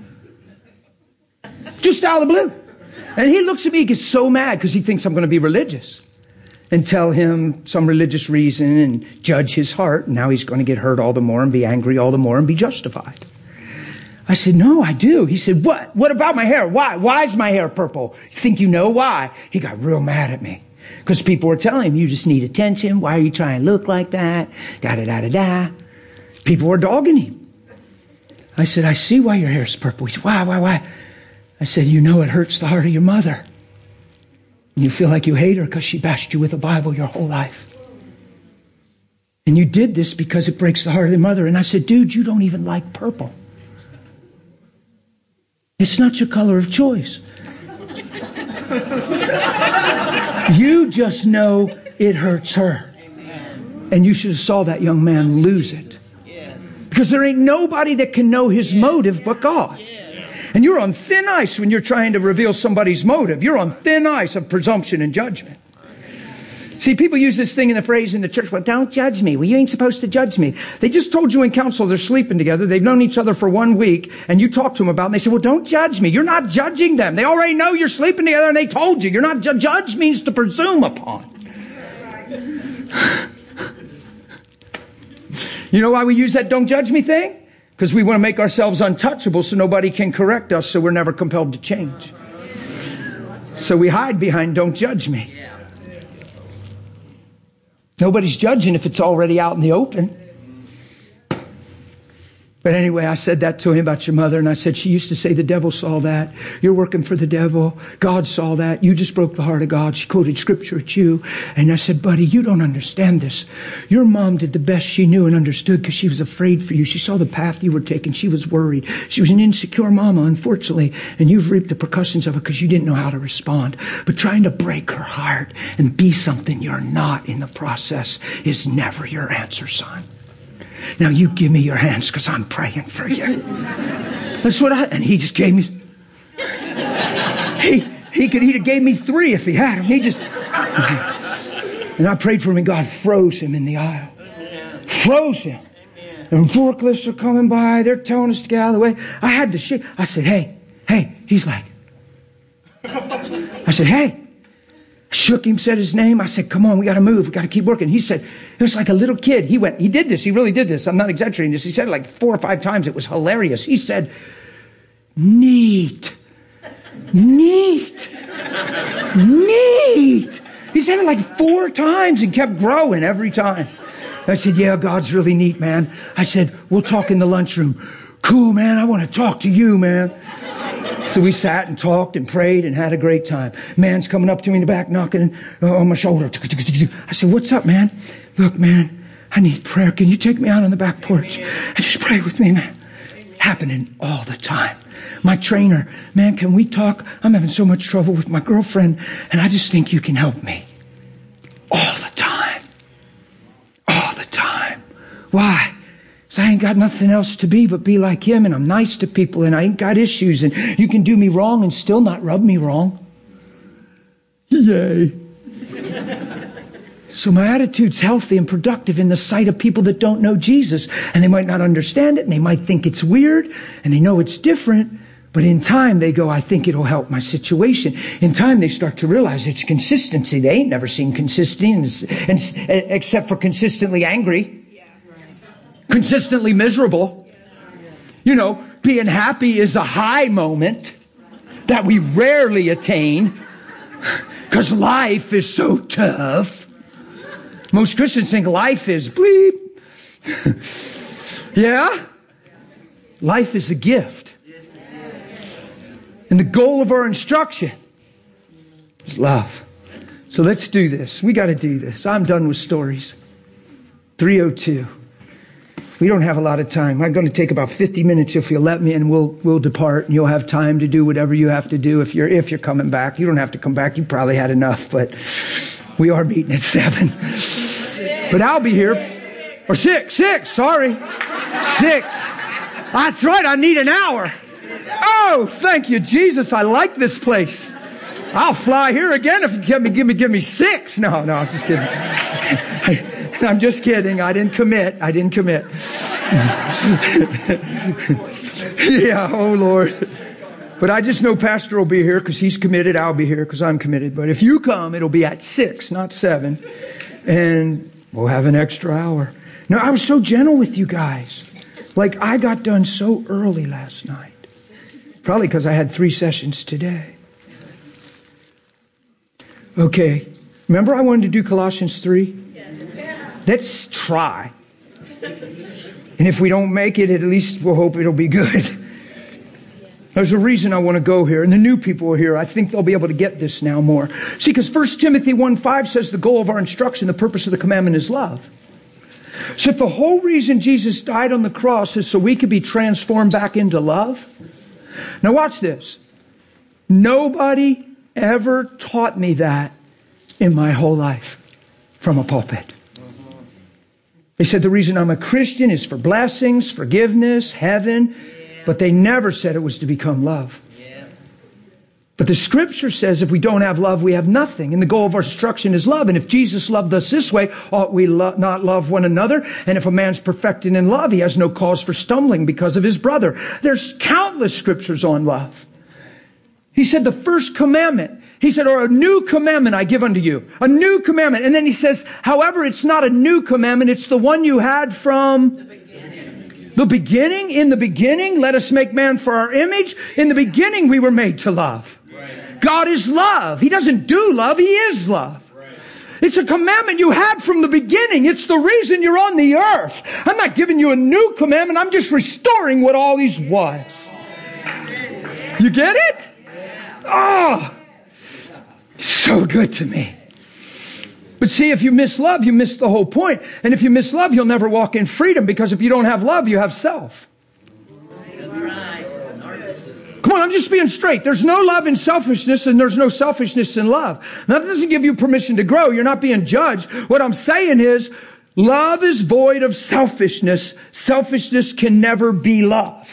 Speaker 1: Just out of the blue. And he looks at me, he gets so mad because he thinks I'm going to be religious. And tell him some religious reason and judge his heart. Now he's going to get hurt all the more and be angry all the more and be justified. I said, no, I do. He said, what? What about my hair? Why? Why is my hair purple? You think you know why? He got real mad at me. Because people were telling him, you just need attention. Why are you trying to look like that? Da-da-da-da-da. People were dogging him. I said, I see why your hair's purple. He said, why, why, why? I said, you know it hurts the heart of your mother. And you feel like you hate her because she bashed you with a Bible your whole life. And you did this because it breaks the heart of the mother. And I said, dude, you don't even like purple. It's not your color of choice. You just know it hurts her. And you should have saw that young man lose it. Because there ain't nobody that can know his motive but God. And you're on thin ice when you're trying to reveal somebody's motive. You're on thin ice of presumption and judgment. See, people use this thing in the phrase in the church, well, don't judge me. Well, you ain't supposed to judge me. They just told you in council they're sleeping together. They've known each other for one week. And you talk to them about it. And they say, well, don't judge me. You're not judging them. They already know you're sleeping together and they told you. You're not ju- judge means to presume upon. You know why we use that don't judge me thing? Because we want to make ourselves untouchable so nobody can correct us, so we're never compelled to change. So we hide behind don't judge me. Nobody's judging if it's already out in the open. But anyway, I said that to him about your mother, and I said, she used to say the devil saw that. You're working for the devil. God saw that. You just broke the heart of God. She quoted scripture at you. And I said, buddy, you don't understand this. Your mom did the best she knew and understood because she was afraid for you. She saw the path you were taking. She was worried. She was an insecure mama, unfortunately, and you've reaped the repercussions of it because you didn't know how to respond. But trying to break her heart and be something you're not in the process is never your answer, son. Now you give me your hands because I'm praying for you. That's what I, and he just gave me, he, he could, he'd have gave me three if he had them. He just, and I prayed for him and God froze him in the aisle. Froze him. And forklifts are coming by. They're telling us to get out of the way. I had to shake. I said, hey, hey. He's like, I said, hey. Shook him, said his name. I said, come on, we got to move. We got to keep working. He said, it was like a little kid. He went, he did this. He really did this. I'm not exaggerating this. He said it like four or five times. It was hilarious. He said, neat, neat, neat. He said it like four times and kept growing every time. I said, yeah, God's really neat, man. I said, we'll talk in the lunchroom. Cool, man. I want to talk to you, man. So we sat and talked and prayed and had a great time. Man's coming up to me in the back, knocking on my shoulder. I said, what's up, man? Look, man, I need prayer. Can you take me out on the back porch and just pray with me, man? Happening all the time. My trainer, man, can we talk? I'm having so much trouble with my girlfriend, and I just think you can help me. All the time. All the time. Why? Because I ain't got nothing else to be but be like him, and I'm nice to people, and I ain't got issues, and you can do me wrong and still not rub me wrong. Yay. So my attitude's healthy and productive in the sight of people that don't know Jesus, and they might not understand it, and they might think it's weird, and they know it's different, but in time they go, I think it'll help my situation. In time they start to realize it's consistency. They ain't never seen consistency, and, and, except for consistently angry. Consistently miserable. You know, being happy is a high moment that we rarely attain because life is so tough. Most Christians think life is bleep. Yeah? Life is a gift. And the goal of our instruction is love. So let's do this. We got to do this. I'm done with stories. three oh two. We don't have a lot of time. I'm going to take about fifty minutes if you'll let me, and we'll we'll depart, and you'll have time to do whatever you have to do if you're if you're coming back. You don't have to come back. You probably had enough, but we are meeting at seven. But I'll be here. Or six. Six. Sorry. Six. That's right. I need an hour. Oh, thank you, Jesus. I like this place. I'll fly here again if you give me give me give me six. No, no, I'm just kidding. I'm just kidding. I didn't commit. I didn't commit. Yeah, oh Lord. But I just know Pastor will be here because he's committed. I'll be here because I'm committed. But if you come, it'll be at six, not seven. And we'll have an extra hour. Now, I was so gentle with you guys. Like, I got done so early last night. Probably because I had three sessions today. Okay. Remember I wanted to do Colossians three? Let's try. And if we don't make it, at least we'll hope it'll be good. There's a reason I want to go here. And the new people are here. I think they'll be able to get this now more. See, because First Timothy one five says the goal of our instruction, the purpose of the commandment is love. So if the whole reason Jesus died on the cross is so we could be transformed back into love. Now watch this. Nobody ever taught me that in my whole life from a pulpit. They said the reason I'm a Christian is for blessings, forgiveness, heaven, but they never said it was to become love. But the Scripture says if we don't have love, we have nothing. And the goal of our instruction is love. And if Jesus loved us this way, ought we lo- not love one another? And if a man's perfected in love, he has no cause for stumbling because of his brother. There's countless Scriptures on love. He said the first commandment, he said, or a new commandment I give unto you. A new commandment. And then he says, however, it's not a new commandment. It's the one you had from the beginning. The beginning? In the beginning, let us make man for our image. In the beginning, we were made to love. God is love. He doesn't do love. He is love. It's a commandment you had from the beginning. It's the reason you're on the earth. I'm not giving you a new commandment. I'm just restoring what always was. You get it? Oh, so good to me. But see, if you miss love, you miss the whole point. And if you miss love, you'll never walk in freedom, because if you don't have love, you have self.
Speaker 2: That's right.
Speaker 1: Come on, I'm just being straight. There's no love in selfishness, and there's no selfishness in love. Now, that doesn't give you permission to grow. You're not being judged. What I'm saying is, love is void of selfishness. Selfishness can never be love.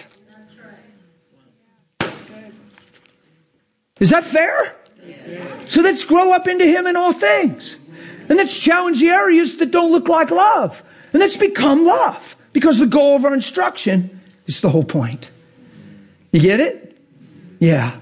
Speaker 1: Is that fair? So let's grow up into Him in all things. And let's challenge the areas that don't look like love. And let's become love. Because the goal of our instruction is the whole point. You get it? Yeah.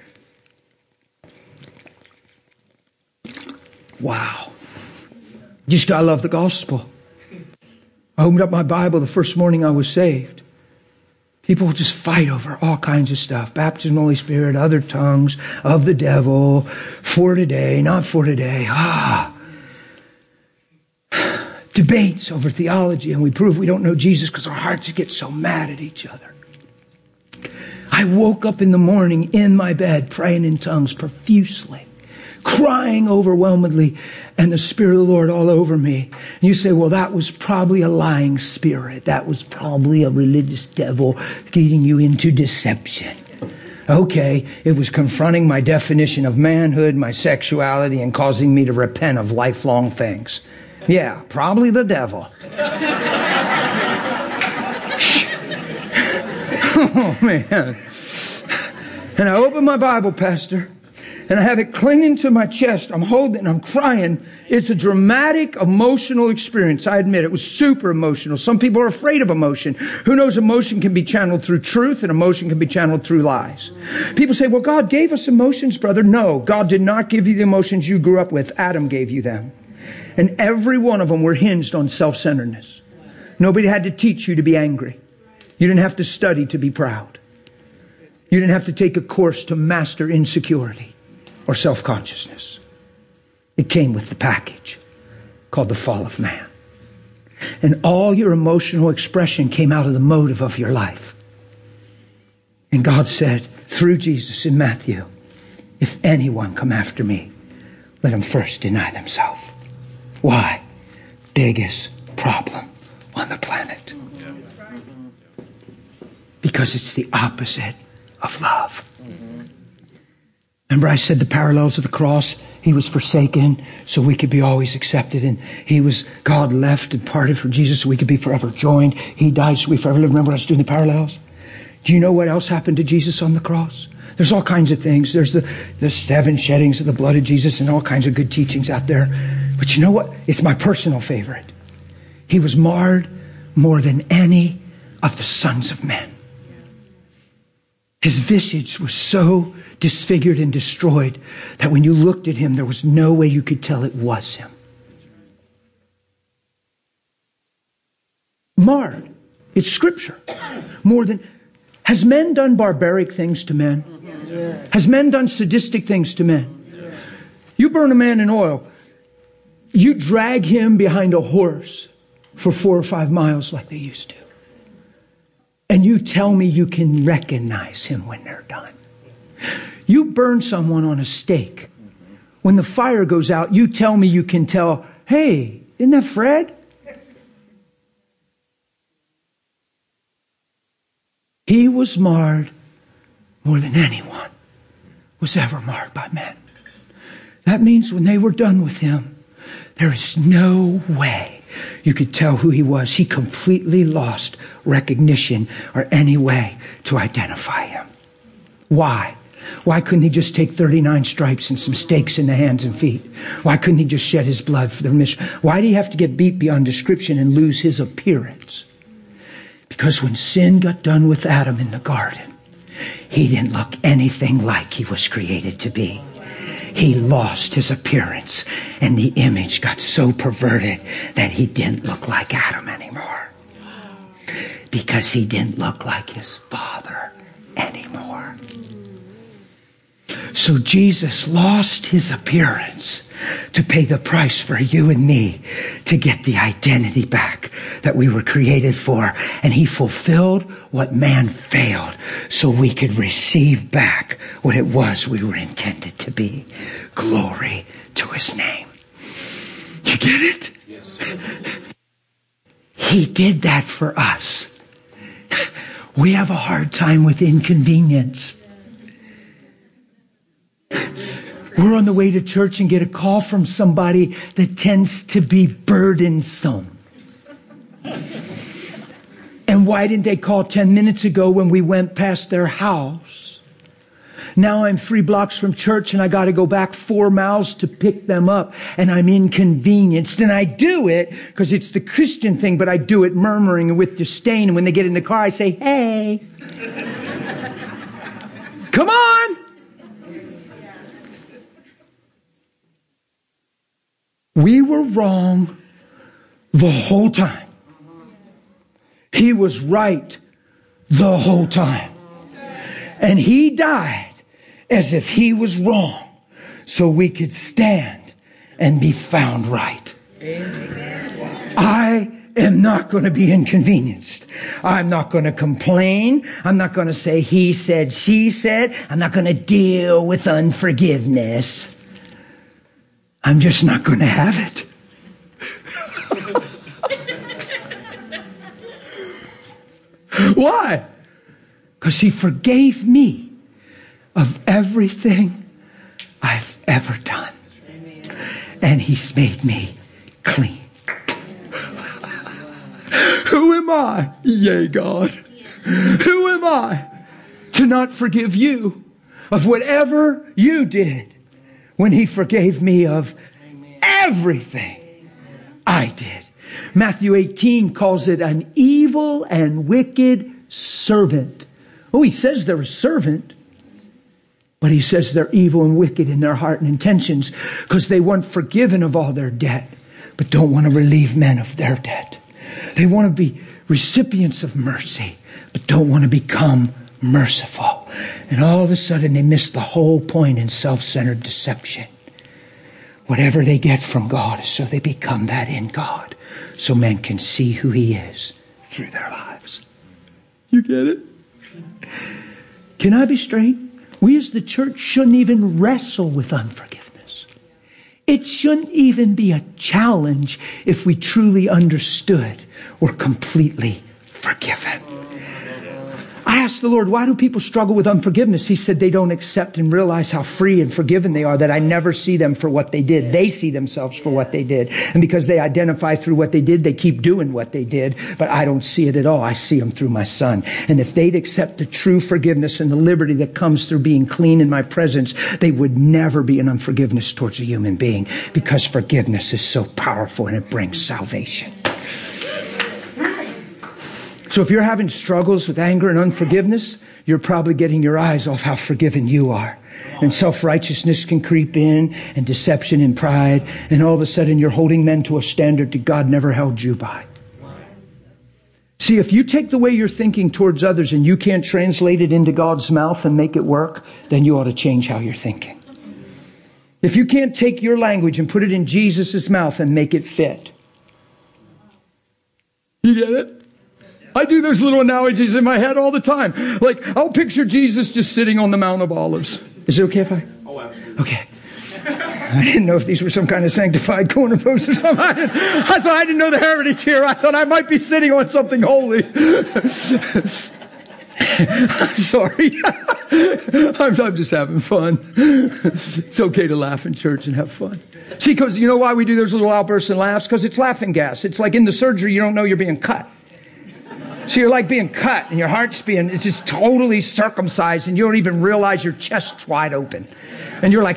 Speaker 1: Wow. You just gotta love the gospel. I opened up my Bible the first morning I was saved. People will just fight over all kinds of stuff. Baptism, Holy Spirit, other tongues, of the devil, for today, not for today. Ah. Debates over theology, and we prove we don't know Jesus because our hearts get so mad at each other. I woke up in the morning in my bed praying in tongues profusely, crying overwhelmingly, and the Spirit of the Lord all over me. And you say, well, that was probably a lying spirit. That was probably a religious devil getting you into deception. Okay, it was confronting my definition of manhood, my sexuality, and causing me to repent of lifelong things. Yeah, probably the devil. Oh, man. And I open my Bible, Pastor, and I have it clinging to my chest. I'm holding it, I'm crying. It's a dramatic, emotional experience. I admit it was super emotional. Some people are afraid of emotion. Who knows emotion can be channeled through truth, and emotion can be channeled through lies. People say, well, God gave us emotions, brother. No, God did not give you the emotions you grew up with. Adam gave you them. And every one of them were hinged on self-centeredness. Nobody had to teach you to be angry. You didn't have to study to be proud. You didn't have to take a course to master insecurity or self-consciousness. It came with the package called the fall of man. And all your emotional expression came out of the motive of your life. And God said through Jesus in Matthew, if anyone come after me, let him first deny themselves. Why? Biggest problem on the planet. Because it's the opposite of love. Remember I said the parallels of the cross? He was forsaken so we could be always accepted. And he was, God left and parted from Jesus so we could be forever joined. He died so we forever live. Remember what I was doing the parallels? Do you know what else happened to Jesus on the cross? There's all kinds of things. There's the, the seven sheddings of the blood of Jesus and all kinds of good teachings out there. But you know what? It's my personal favorite. He was marred more than any of the sons of men. His visage was so disfigured and destroyed that when you looked at him, there was no way you could tell it was him. Marred. It's scripture. More than... Has men done barbaric things to men? Yeah. Has men done sadistic things to men? Yeah. You burn a man in oil. You drag him behind a horse for four or five miles like they used to. And you tell me you can recognize him when they're done. You burn someone on a stake. When the fire goes out, you tell me you can tell, hey, isn't that Fred? He was marred more than anyone was ever marred by men. That means when they were done with him, there is no way you could tell who he was. He completely lost recognition or any way to identify him. Why? Why couldn't he just take thirty-nine stripes and some stakes in the hands and feet? Why couldn't he just shed his blood for the remission? Why did he have to get beat beyond description and lose his appearance? Because when sin got done with Adam in the garden, he didn't look anything like he was created to be. He lost his appearance, and the image got so perverted that he didn't look like Adam anymore. Because he didn't look like his Father anymore. So Jesus lost his appearance to pay the price for you and me to get the identity back that we were created for. And he fulfilled what man failed so we could receive back what it was we were intended to be. Glory to his name. You get it?
Speaker 3: Yes.
Speaker 1: He did that for us. We have a hard time with inconvenience. We're on the way to church and get a call from somebody that tends to be burdensome. And why didn't they call ten minutes ago when we went past their house? Now I'm three blocks from church and I got to go back four miles to pick them up, and I'm inconvenienced. And I do it because it's the Christian thing, but I do it murmuring and with disdain. And when they get in the car, I say, hey, come on. We were wrong the whole time. He was right the whole time. And he died as if he was wrong so we could stand and be found right. Amen. I am not going to be inconvenienced. I'm not going to complain. I'm not going to say he said, she said. I'm not going to deal with unforgiveness. I'm just not going to have it. Why? Because he forgave me of everything I've ever done. Amen. And he's made me clean. Who am I? Yea, God. Who am I to not forgive you of whatever you did when he forgave me of everything I did? Matthew eighteen calls it an evil and wicked servant. Oh, he says they're a servant, but he says they're evil and wicked in their heart and intentions because they want forgiven of all their debt, but don't want to relieve men of their debt. They want to be recipients of mercy, but don't want to become merciful. And all of a sudden they miss the whole point in self-centered deception. Whatever they get from God is so they become that in God, so men can see who he is through their lives. You get it? Can I be straight? We as the church shouldn't even wrestle with unforgiveness. It shouldn't even be a challenge if we truly understood we're completely forgiven. I asked the Lord, why do people struggle with unforgiveness? He said they don't accept and realize how free and forgiven they are, that I never see them for what they did. They see themselves for what they did. And because they identify through what they did, they keep doing what they did. But I don't see it at all. I see them through my Son. And if they'd accept the true forgiveness and the liberty that comes through being clean in my presence, they would never be in unforgiveness towards a human being, because forgiveness is so powerful and it brings salvation. So if you're having struggles with anger and unforgiveness, you're probably getting your eyes off how forgiven you are. And self-righteousness can creep in, and deception and pride, and all of a sudden you're holding men to a standard that God never held you by. See, if you take the way you're thinking towards others and you can't translate it into God's mouth and make it work, then you ought to change how you're thinking. If you can't take your language and put it in Jesus' mouth and make it fit. You get it? I do those little analogies in my head all the time. Like, I'll picture Jesus just sitting on the Mount of Olives. Is it okay if I?
Speaker 3: Oh, absolutely.
Speaker 1: Okay. I didn't know if these were some kind of sanctified corner posts or something. I, didn't, I thought I didn't know the heritage here. I thought I might be sitting on something holy. I'm sorry. I'm, I'm just having fun. It's okay to laugh in church and have fun. See, because you know why we do those little outbursts and laughs? Because it's laughing gas. It's like in the surgery, you don't know you're being cut. So you're like being cut and your heart's being, it's just totally circumcised and you don't even realize your chest's wide open. And you're like,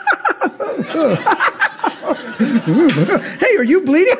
Speaker 1: hey, are you bleeding?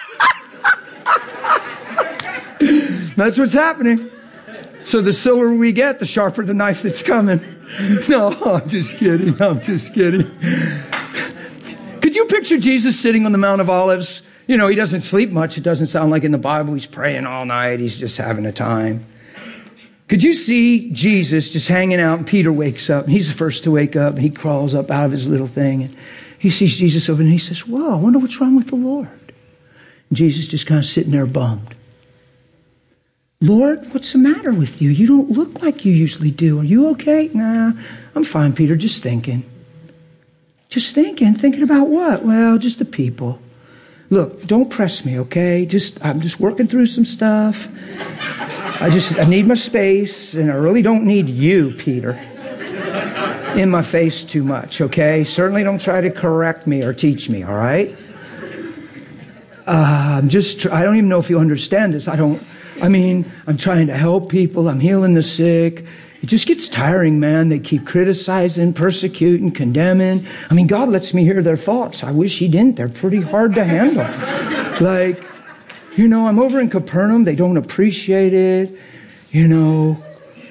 Speaker 1: That's what's happening. So the silver we get, the sharper the knife that's coming. No, I'm just kidding. I'm just kidding. Could you picture Jesus sitting on the Mount of Olives? You know, he doesn't sleep much. It doesn't sound like in the Bible. He's praying all night. He's just having a time. Could you see Jesus just hanging out and Peter wakes up and he's the first to wake up and he crawls up out of his little thing and he sees Jesus over and he says, whoa, I wonder what's wrong with the Lord. And Jesus just kind of sitting there bummed. Lord, what's the matter with you? You don't look like you usually do. Are you okay? Nah, I'm fine, Peter. Just thinking. Just thinking. Thinking about what? Well, just the people. Look, don't press me, okay? Just I'm just working through some stuff. I just I need my space, and I really don't need you, Peter, in my face too much, okay? Certainly don't try to correct me or teach me, all right? Uh, I'm just I don't even know if you understand this. I don't I mean, I'm trying to help people. I'm healing the sick. It just gets tiring, man. They keep criticizing, persecuting, condemning. I mean, God lets me hear their thoughts. I wish He didn't. They're pretty hard to handle. Like, you know, I'm over in Capernaum. They don't appreciate it. You know,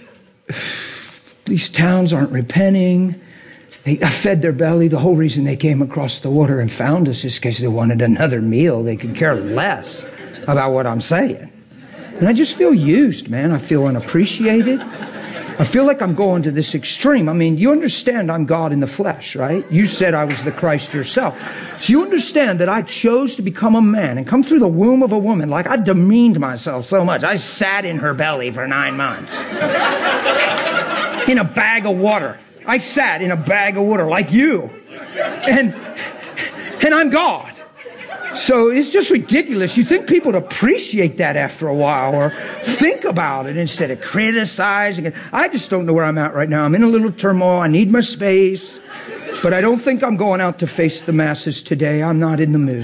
Speaker 1: these towns aren't repenting. They I fed their belly. The whole reason they came across the water and found us is because they wanted another meal. They could care less about what I'm saying. And I just feel used, man. I feel unappreciated. I feel like I'm going to this extreme. I mean, you understand I'm God in the flesh, right? You said I was the Christ yourself. So you understand that I chose to become a man and come through the womb of a woman. Like I demeaned myself so much. I sat in her belly for nine months. In a bag of water. I sat in a bag of water like you. And, and I'm God. So it's just ridiculous. You think people would appreciate that after a while or think about it instead of criticizing it. I just don't know where I'm at right now. I'm in a little turmoil. I need my space. But I don't think I'm going out to face the masses today. I'm not in the mood.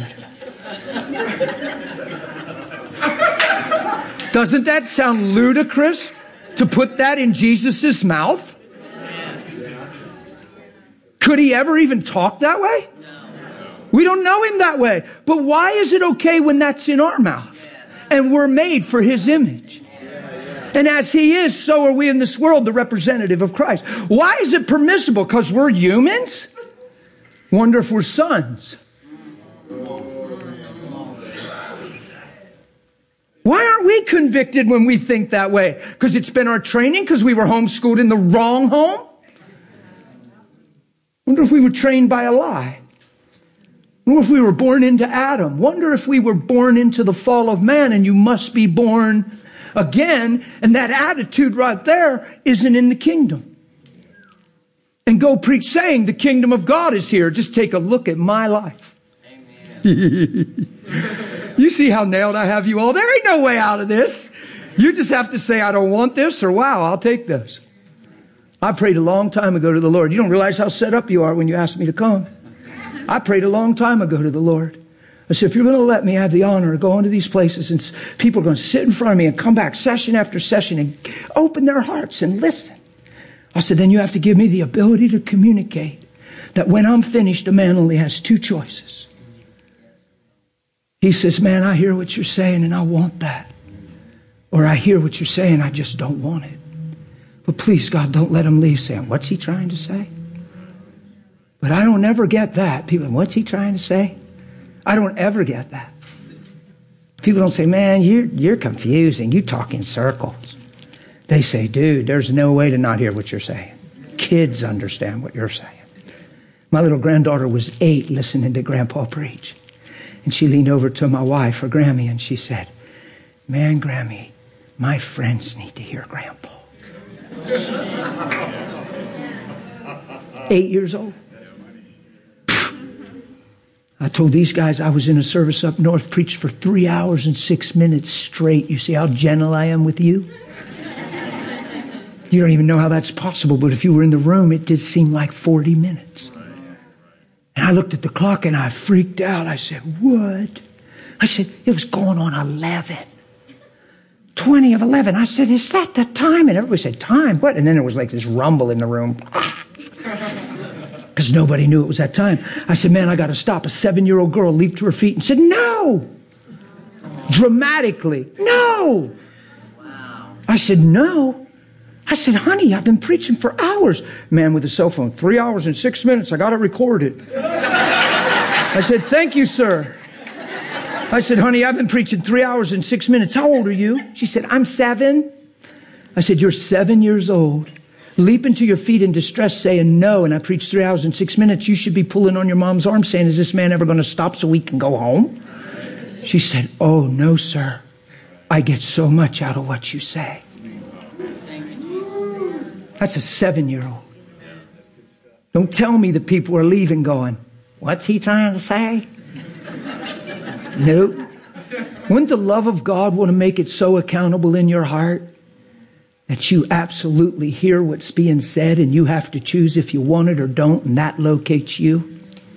Speaker 1: Doesn't that sound ludicrous to put that in Jesus' mouth? Could He ever even talk that way? We don't know Him that way. But why is it okay when that's in our mouth? And we're made for His image. And as He is, so are we in this world, the representative of Christ. Why is it permissible? Because we're humans? Wonder if we're sons. Why aren't we convicted when we think that way? Because it's been our training? Because we were homeschooled in the wrong home? Wonder if we were trained by a lie. Wonder if we were born into Adam. Wonder if we were born into the fall of man and you must be born again. And that attitude right there isn't in the kingdom. And go preach saying the kingdom of God is here. Just take a look at my life. You see how nailed I have you all? There ain't no way out of this. You just have to say, I don't want this, or wow, I'll take this. I prayed a long time ago to the Lord. You don't realize how set up you are when you asked me to come. I prayed a long time ago to the Lord. I said, if you're going to let me have the honor of going to these places and people are going to sit in front of me and come back session after session and open their hearts and listen. I said, then you have to give me the ability to communicate that when I'm finished, a man only has two choices. He says, man, I hear what you're saying and I want that. Or I hear what you're saying, I just don't want it. But please, God, don't let him leave saying, what's he trying to say? But I don't ever get that. People, what's he trying to say? I don't ever get that. People don't say, man, you're, you're confusing. You talk in circles. They say, dude, there's no way to not hear what you're saying. Kids understand what you're saying. My little granddaughter was eight listening to Grandpa preach. And she leaned over to my wife, her Grammy, and she said, man, Grammy, my friends need to hear Grandpa. Eight years old. I told these guys I was in a service up north, preached for three hours and six minutes straight. You see how gentle I am with you? You don't even know how that's possible, but if you were in the room, it did seem like forty minutes. And I looked at the clock and I freaked out. I said, what? I said, it was going on eleven. twenty of eleven. I said, is that the time? And everybody said, time? What? And then there was like this rumble in the room. Because nobody knew it was that time. I said, man, I got to stop. A seven-year-old girl leaped to her feet and said, no. Dramatically, no. Wow. I said, no. I said, honey, I've been preaching for hours. Man with a cell phone, three hours and six minutes. I got it recorded. I said, thank you, sir. I said, honey, I've been preaching three hours and six minutes. How old are you? She said, I'm seven. I said, you're seven years old. Leaping to your feet in distress saying no. And I preached three hours and six minutes. You should be pulling on your mom's arm saying, is this man ever going to stop so we can go home? She said, oh, no, sir. I get so much out of what you say. That's a seven-year-old. Don't tell me that people are leaving going, what's he trying to say? Nope. Wouldn't the love of God want to make it so accountable in your heart that you absolutely hear what's being said and you have to choose if you want it or don't, and that locates you?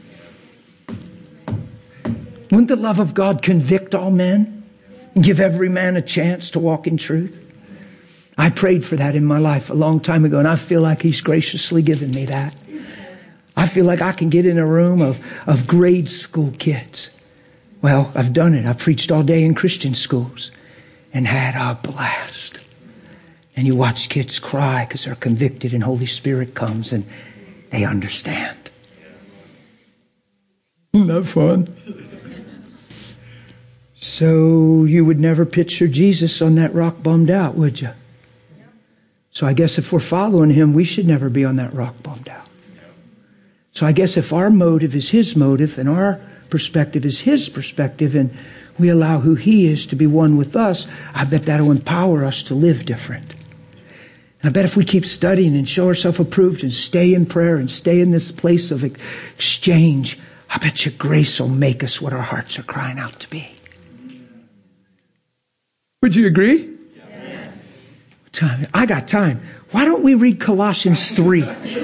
Speaker 1: Wouldn't the love of God convict all men and give every man a chance to walk in truth? I prayed for that in my life a long time ago, and I feel like He's graciously given me that. I feel like I can get in a room of, of grade school kids. Well, I've done it. I've preached all day in Christian schools and had a blast. And you watch kids cry because they're convicted and Holy Spirit comes and they understand. Isn't that fun? So you would never picture Jesus on that rock bummed out, would you? So I guess if we're following Him, we should never be on that rock bummed out. So I guess if our motive is His motive and our perspective is His perspective and we allow who He is to be one with us, I bet that'll empower us to live different. And I bet if we keep studying and show ourselves approved and stay in prayer and stay in this place of exchange, I bet you grace will make us what our hearts are crying out to be. Would you agree? Yes. Time. I got time. Why don't we read Colossians three?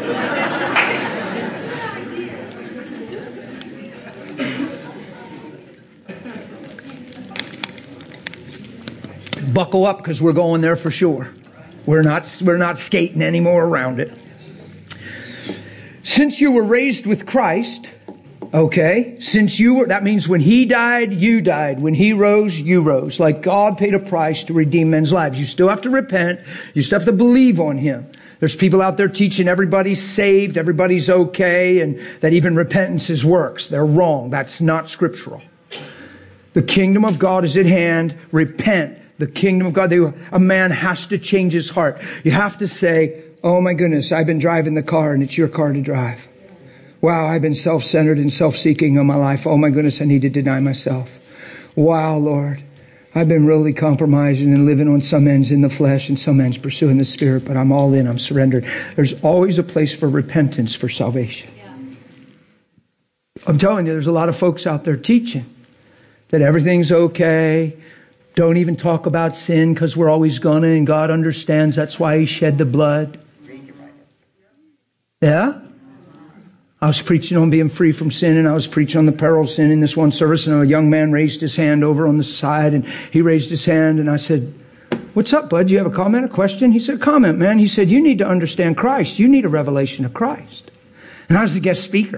Speaker 1: Buckle up because we're going there for sure. We're not, we're not skating anymore around it. Since you were raised with Christ, okay, since you were, that means when He died, you died. When He rose, you rose. Like God paid a price to redeem men's lives. You still have to repent. You still have to believe on Him. There's people out there teaching everybody's saved, everybody's okay, and that even repentance is works. They're wrong. That's not scriptural. The kingdom of God is at hand. Repent. The kingdom of God. They, a man has to change his heart. You have to say, oh my goodness, I've been driving the car and it's your car to drive. Wow, I've been self-centered and self-seeking in my life. Oh my goodness, I need to deny myself. Wow, Lord, I've been really compromising and living on some ends in the flesh and some ends pursuing the Spirit, but I'm all in, I'm surrendered. There's always a place for repentance for salvation. Yeah. I'm telling you, there's a lot of folks out there teaching that everything's okay. Don't even talk about sin because we're always gonna, and God understands. That's why He shed the blood. Yeah? I was preaching on being free from sin, and I was preaching on the peril of sin in this one service, and a young man raised his hand over on the side, and he raised his hand, and I said, what's up, bud? Do you have a comment, a question? He said, comment, man. He said, you need to understand Christ. You need a revelation of Christ. And I was the guest speaker.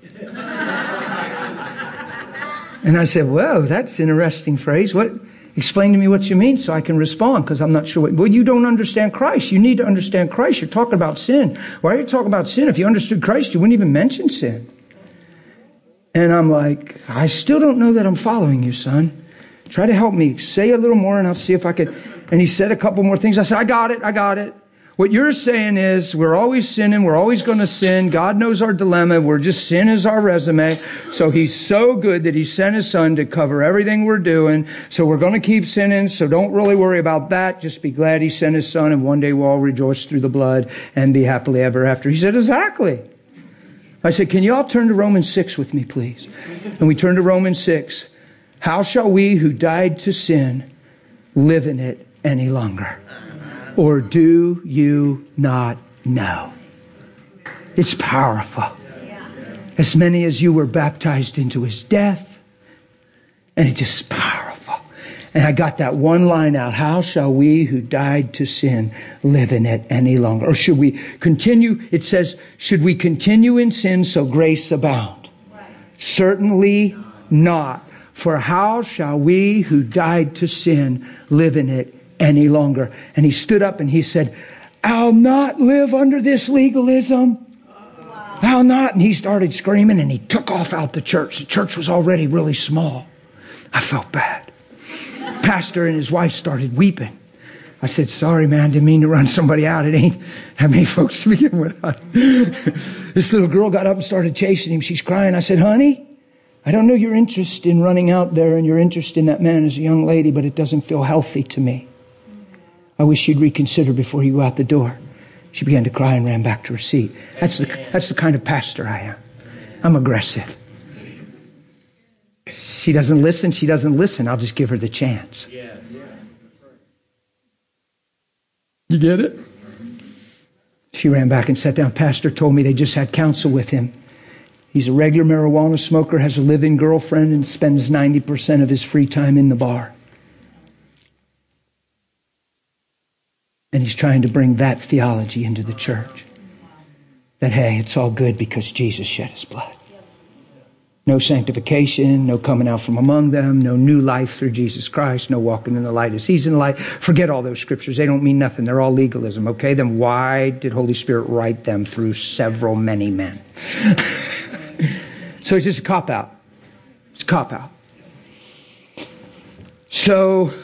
Speaker 1: And I said, whoa, that's an interesting phrase. What? Explain to me what you mean so I can respond, because I'm not sure what... Well, you don't understand Christ. You need to understand Christ. You're talking about sin. Why are you talking about sin? If you understood Christ, you wouldn't even mention sin. And I'm like, I still don't know that I'm following you, son. Try to help me. Say a little more and I'll see if I could... And he said a couple more things. I said, I got it. I got it. What you're saying is we're always sinning. We're always going to sin. God knows our dilemma. We're just sin is our resume. So He's so good that He sent His Son to cover everything we're doing. So we're going to keep sinning. So don't really worry about that. Just be glad He sent His Son, and one day we'll all rejoice through the blood and be happily ever after. He said, exactly. I said, can you all turn to Romans six with me, please? And we turned to Romans six. How shall we who died to sin live in it any longer? Or do you not know? It's powerful. As many as you were baptized into his death. And it's just powerful. And I got that one line out. How shall we who died to sin live in it any longer? Or should we continue? It says, should we continue in sin so grace abound? Right. Certainly not. For how shall we who died to sin live in it any longer? And he stood up and he said, I'll not live under this legalism. Wow. I'll not. And he started screaming and he took off out the church. The church was already really small. I felt bad. Pastor and his wife started weeping. I said, sorry, man, didn't mean to run somebody out. It ain't that many folks to begin with. This little girl got up and started chasing him. She's crying. I said, honey, I don't know your interest in running out there and your interest in that man as a young lady, but it doesn't feel healthy to me. I wish you'd reconsider before you go out the door. She began to cry and ran back to her seat. That's the, that's the kind of pastor I am. I'm aggressive. She doesn't listen. She doesn't listen. I'll just give her the chance. Yes. You get it? She ran back and sat down. Pastor told me they just had counsel with him. He's a regular marijuana smoker, has a live-in girlfriend, and spends ninety percent of his free time in the bar. And he's trying to bring that theology into the church. That, hey, it's all good because Jesus shed his blood. No sanctification, no coming out from among them, no new life through Jesus Christ, no walking in the light as he's in the light. Forget all those scriptures. They don't mean nothing. They're all legalism, okay? Then why did Holy Spirit write them through several, many men? So it's just a cop-out. It's a cop-out. So,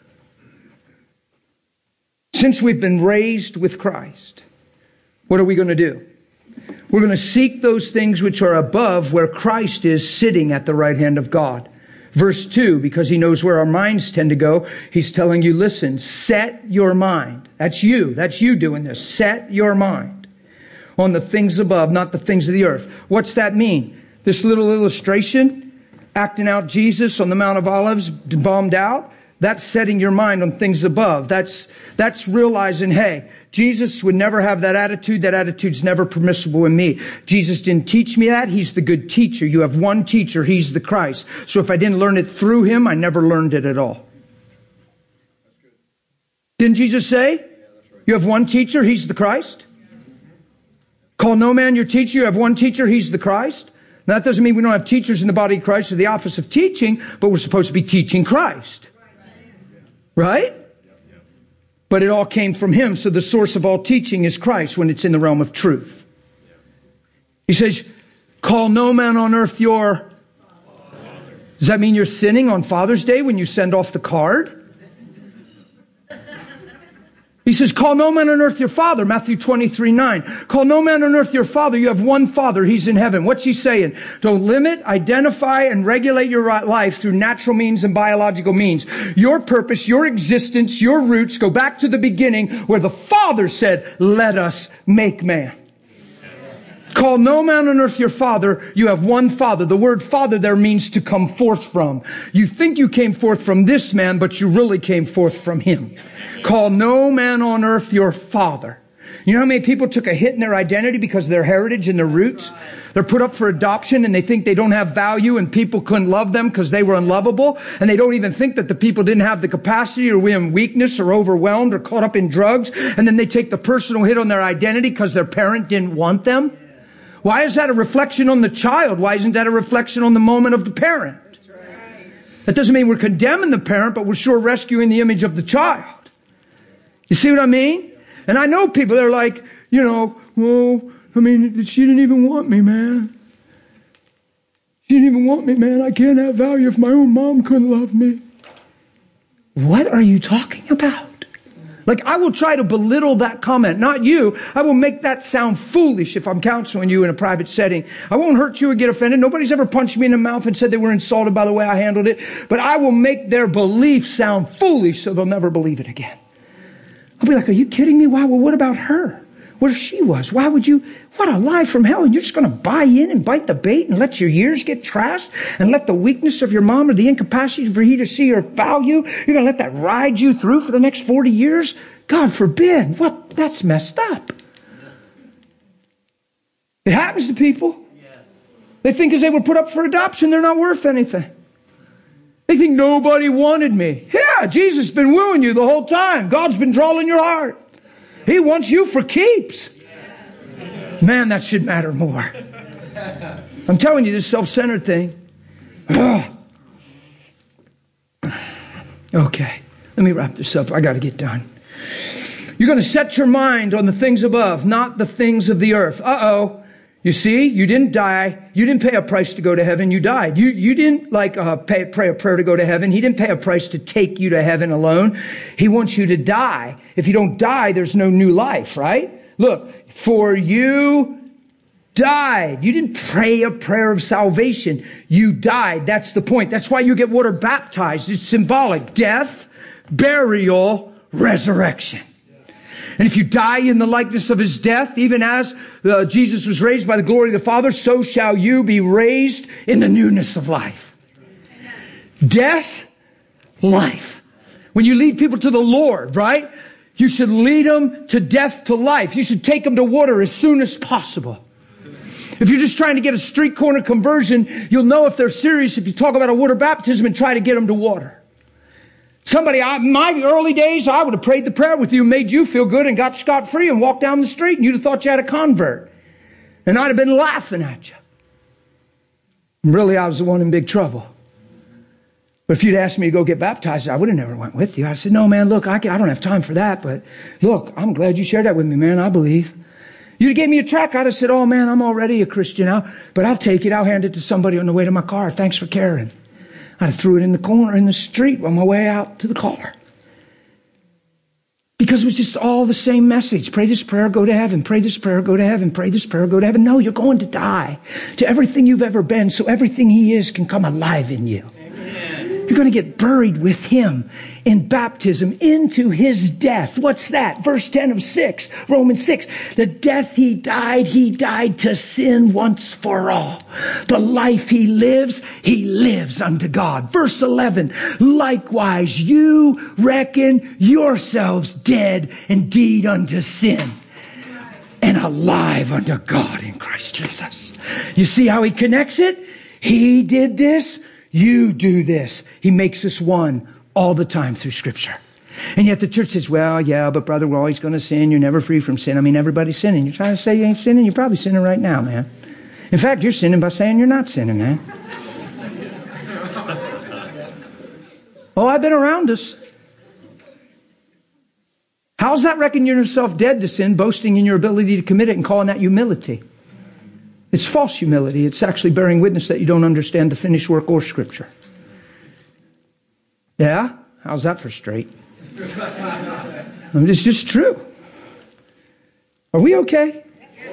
Speaker 1: since we've been raised with Christ, what are we going to do? We're going to seek those things which are above, where Christ is sitting at the right hand of God. Verse two, because he knows where our minds tend to go, he's telling you, listen, set your mind. That's you. That's you doing this. Set your mind on the things above, not the things of the earth. What's that mean? This little illustration, acting out Jesus on the Mount of Olives, bombed out, that's setting your mind on things above. That's, that's realizing, hey, Jesus would never have that attitude. That attitude's never permissible in me. Jesus didn't teach me that. He's the good teacher. You have one teacher. He's the Christ. So if I didn't learn it through him, I never learned it at all. Didn't Jesus say, you have one teacher, he's the Christ? Call no man your teacher. You have one teacher, he's the Christ. Now that doesn't mean we don't have teachers in the body of Christ or the office of teaching, but we're supposed to be teaching Christ. Right? But it all came from him. So the source of all teaching is Christ when it's in the realm of truth. He says, call no man on earth your... Does that mean you're sinning on Father's Day when you send off the card? He says, call no man on earth your father. Matthew twenty-three nine. Call no man on earth your father. You have one Father. He's in heaven. What's he saying? Don't limit, identify, and regulate your life through natural means and biological means. Your purpose, your existence, your roots go back to the beginning where the Father said, let us make man. Call no man on earth your father. You have one Father. The word Father there means to come forth from. You think you came forth from this man, but you really came forth from him. Call no man on earth your father. You know how many people took a hit in their identity because of their heritage and their roots? They're put up for adoption and they think they don't have value and people couldn't love them because they were unlovable. And they don't even think that the people didn't have the capacity or were in weakness or overwhelmed or caught up in drugs. And then they take the personal hit on their identity because their parent didn't want them. Why is that a reflection on the child? Why isn't that a reflection on the moment of the parent? That doesn't mean we're condemning the parent, but we're sure rescuing the image of the child. You see what I mean? And I know people that are like, you know, well, I mean, she didn't even want me, man. She didn't even want me, man. I can't have value if my own mom couldn't love me. What are you talking about? Like, I will try to belittle that comment. Not you. I will make that sound foolish if I'm counseling you in a private setting. I won't hurt you or get offended. Nobody's ever punched me in the mouth and said they were insulted by the way I handled it. But I will make their belief sound foolish so they'll never believe it again. I'll be like, are you kidding me? Why? Well, what about her? What if she was? Why would you? What a lie from hell. And you're just going to buy in and bite the bait and let your years get trashed and let the weakness of your mom or the incapacity for you to see her value, you're going to let that ride you through for the next forty years? God forbid. What? That's messed up. It happens to people. They think because they were put up for adoption, they're not worth anything. They think nobody wanted me. Yeah, Jesus has been wooing you the whole time. God's been drawing your heart. He wants you for keeps. Man, that should matter more. I'm telling you, this self-centered thing. Ugh. Okay, let me wrap this up. I got to get done. You're going to set your mind on the things above, not the things of the earth. Uh-oh. You see, you didn't die. You didn't pay a price to go to heaven. You died. You you didn't like uh, pay, pray a prayer to go to heaven. He didn't pay a price to take you to heaven alone. He wants you to die. If you don't die, there's no new life, right? Look, for you died. You didn't pray a prayer of salvation. You died. That's the point. That's why you get water baptized. It's symbolic. Death, burial, resurrection. And if you die in the likeness of His death, even as uh, Jesus was raised by the glory of the Father, so shall you be raised in the newness of life. Death, life. When you lead people to the Lord, right? You should lead them to death to life. You should take them to water as soon as possible. If you're just trying to get a street corner conversion, you'll know if they're serious if you talk about a water baptism and try to get them to water. Somebody, I, in my early days, I would have prayed the prayer with you, made you feel good, and got scot-free and walked down the street, and you'd have thought you had a convert. And I'd have been laughing at you. And really, I was the one in big trouble. But if you'd asked me to go get baptized, I would have never went with you. I said, no, man, look, I, can, I don't have time for that, but look, I'm glad you shared that with me, man, I believe. You'd have gave me a tract, I'd have said, oh, man, I'm already a Christian now, but I'll take it, I'll hand it to somebody on the way to my car. Thanks for caring. I threw it in the corner in the street on my way out to the car. Because it was just all the same message. Pray this prayer, go to heaven. Pray this prayer, go to heaven. Pray this prayer, go to heaven. No, you're going to die to everything you've ever been so everything He is can come alive in you. Amen. You're going to get buried with Him in baptism into His death. What's that? Verse ten of six, Romans six. The death He died, He died to sin once for all. The life He lives, He lives unto God. Verse eleven. Likewise, you reckon yourselves dead indeed unto sin, and alive unto God in Christ Jesus. You see how He connects it? He did this. You do this. He makes us one all the time through Scripture. And yet the church says, well, yeah, but brother, we're always going to sin. You're never free from sin. I mean, everybody's sinning. You're trying to say you ain't sinning? You're probably sinning right now, man. In fact, you're sinning by saying you're not sinning, man. Oh, I've been around us. How's that reckoning yourself dead to sin, boasting in your ability to commit it and calling that humility? It's false humility. It's actually bearing witness that you don't understand the finished work or Scripture. Yeah? How's that for straight? It's just true. Are we okay?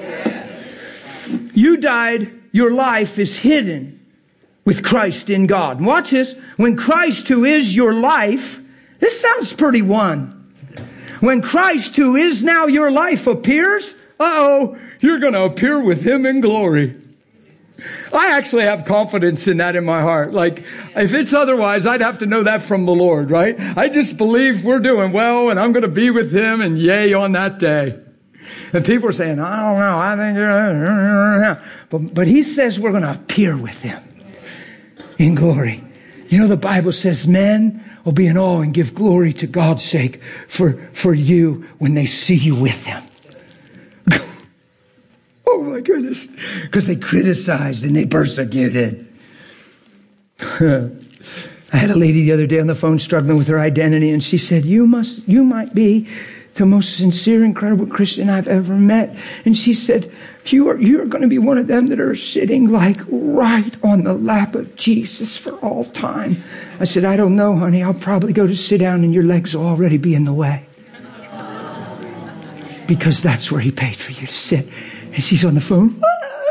Speaker 1: You died. Your life is hidden with Christ in God. And watch this. When Christ, who is your life, this sounds pretty one. When Christ, who is now your life, appears, uh-oh, you're going to appear with Him in glory. I actually have confidence in that in my heart. Like, if it's otherwise, I'd have to know that from the Lord, right? I just believe we're doing well and I'm going to be with Him and yay on that day. And people are saying, I don't know, I think you're... But, but He says we're going to appear with Him in glory. You know, the Bible says men will be in awe and give glory to God's sake for, for you when they see you with Him. Oh my goodness. Because they criticized and they persecuted. I had a lady the other day on the phone struggling with her identity, and she said, you must, you might be the most sincere, incredible Christian I've ever met. And she said, you are, you're going to be one of them that are sitting like right on the lap of Jesus for all time. I said, I don't know, honey. I'll probably go to sit down and your legs will already be in the way. Because that's where He paid for you to sit. And she's on the phone.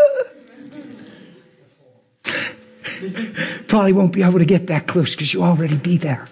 Speaker 1: Probably won't be able to get that close because you'll already be there.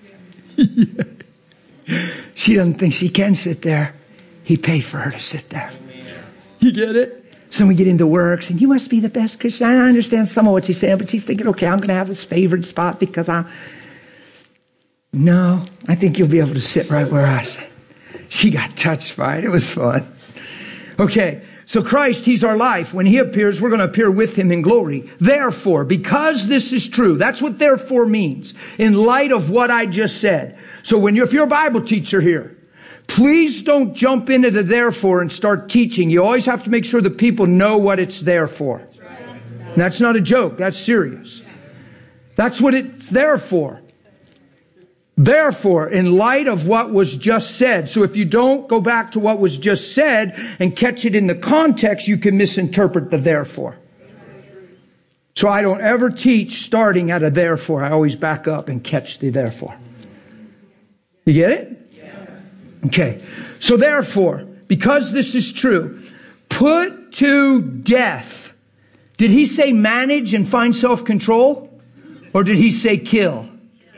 Speaker 1: She doesn't think she can sit there. He paid for her to sit there. You get it? So we get into works, and you must be the best Christian. I understand some of what she's saying, but she's thinking, okay, I'm going to have this favored spot because I... No, I think you'll be able to sit right where I sit. She got touched by it. It was fun. Okay. So Christ, He's our life. When He appears, we're going to appear with Him in glory. Therefore, because this is true, that's what therefore means, in light of what I just said. So when you're, if you're a Bible teacher here, please don't jump into the therefore and start teaching. You always have to make sure that people know what it's there for. And that's not a joke. That's serious. That's what it's there for. Therefore, in light of what was just said, so if you don't go back to what was just said and catch it in the context, you can misinterpret the therefore. So I don't ever teach starting at a therefore. I always back up and catch the therefore. You get it? Okay. So therefore, because this is true, put to death. Did He say manage and find self-control? Or did He say kill?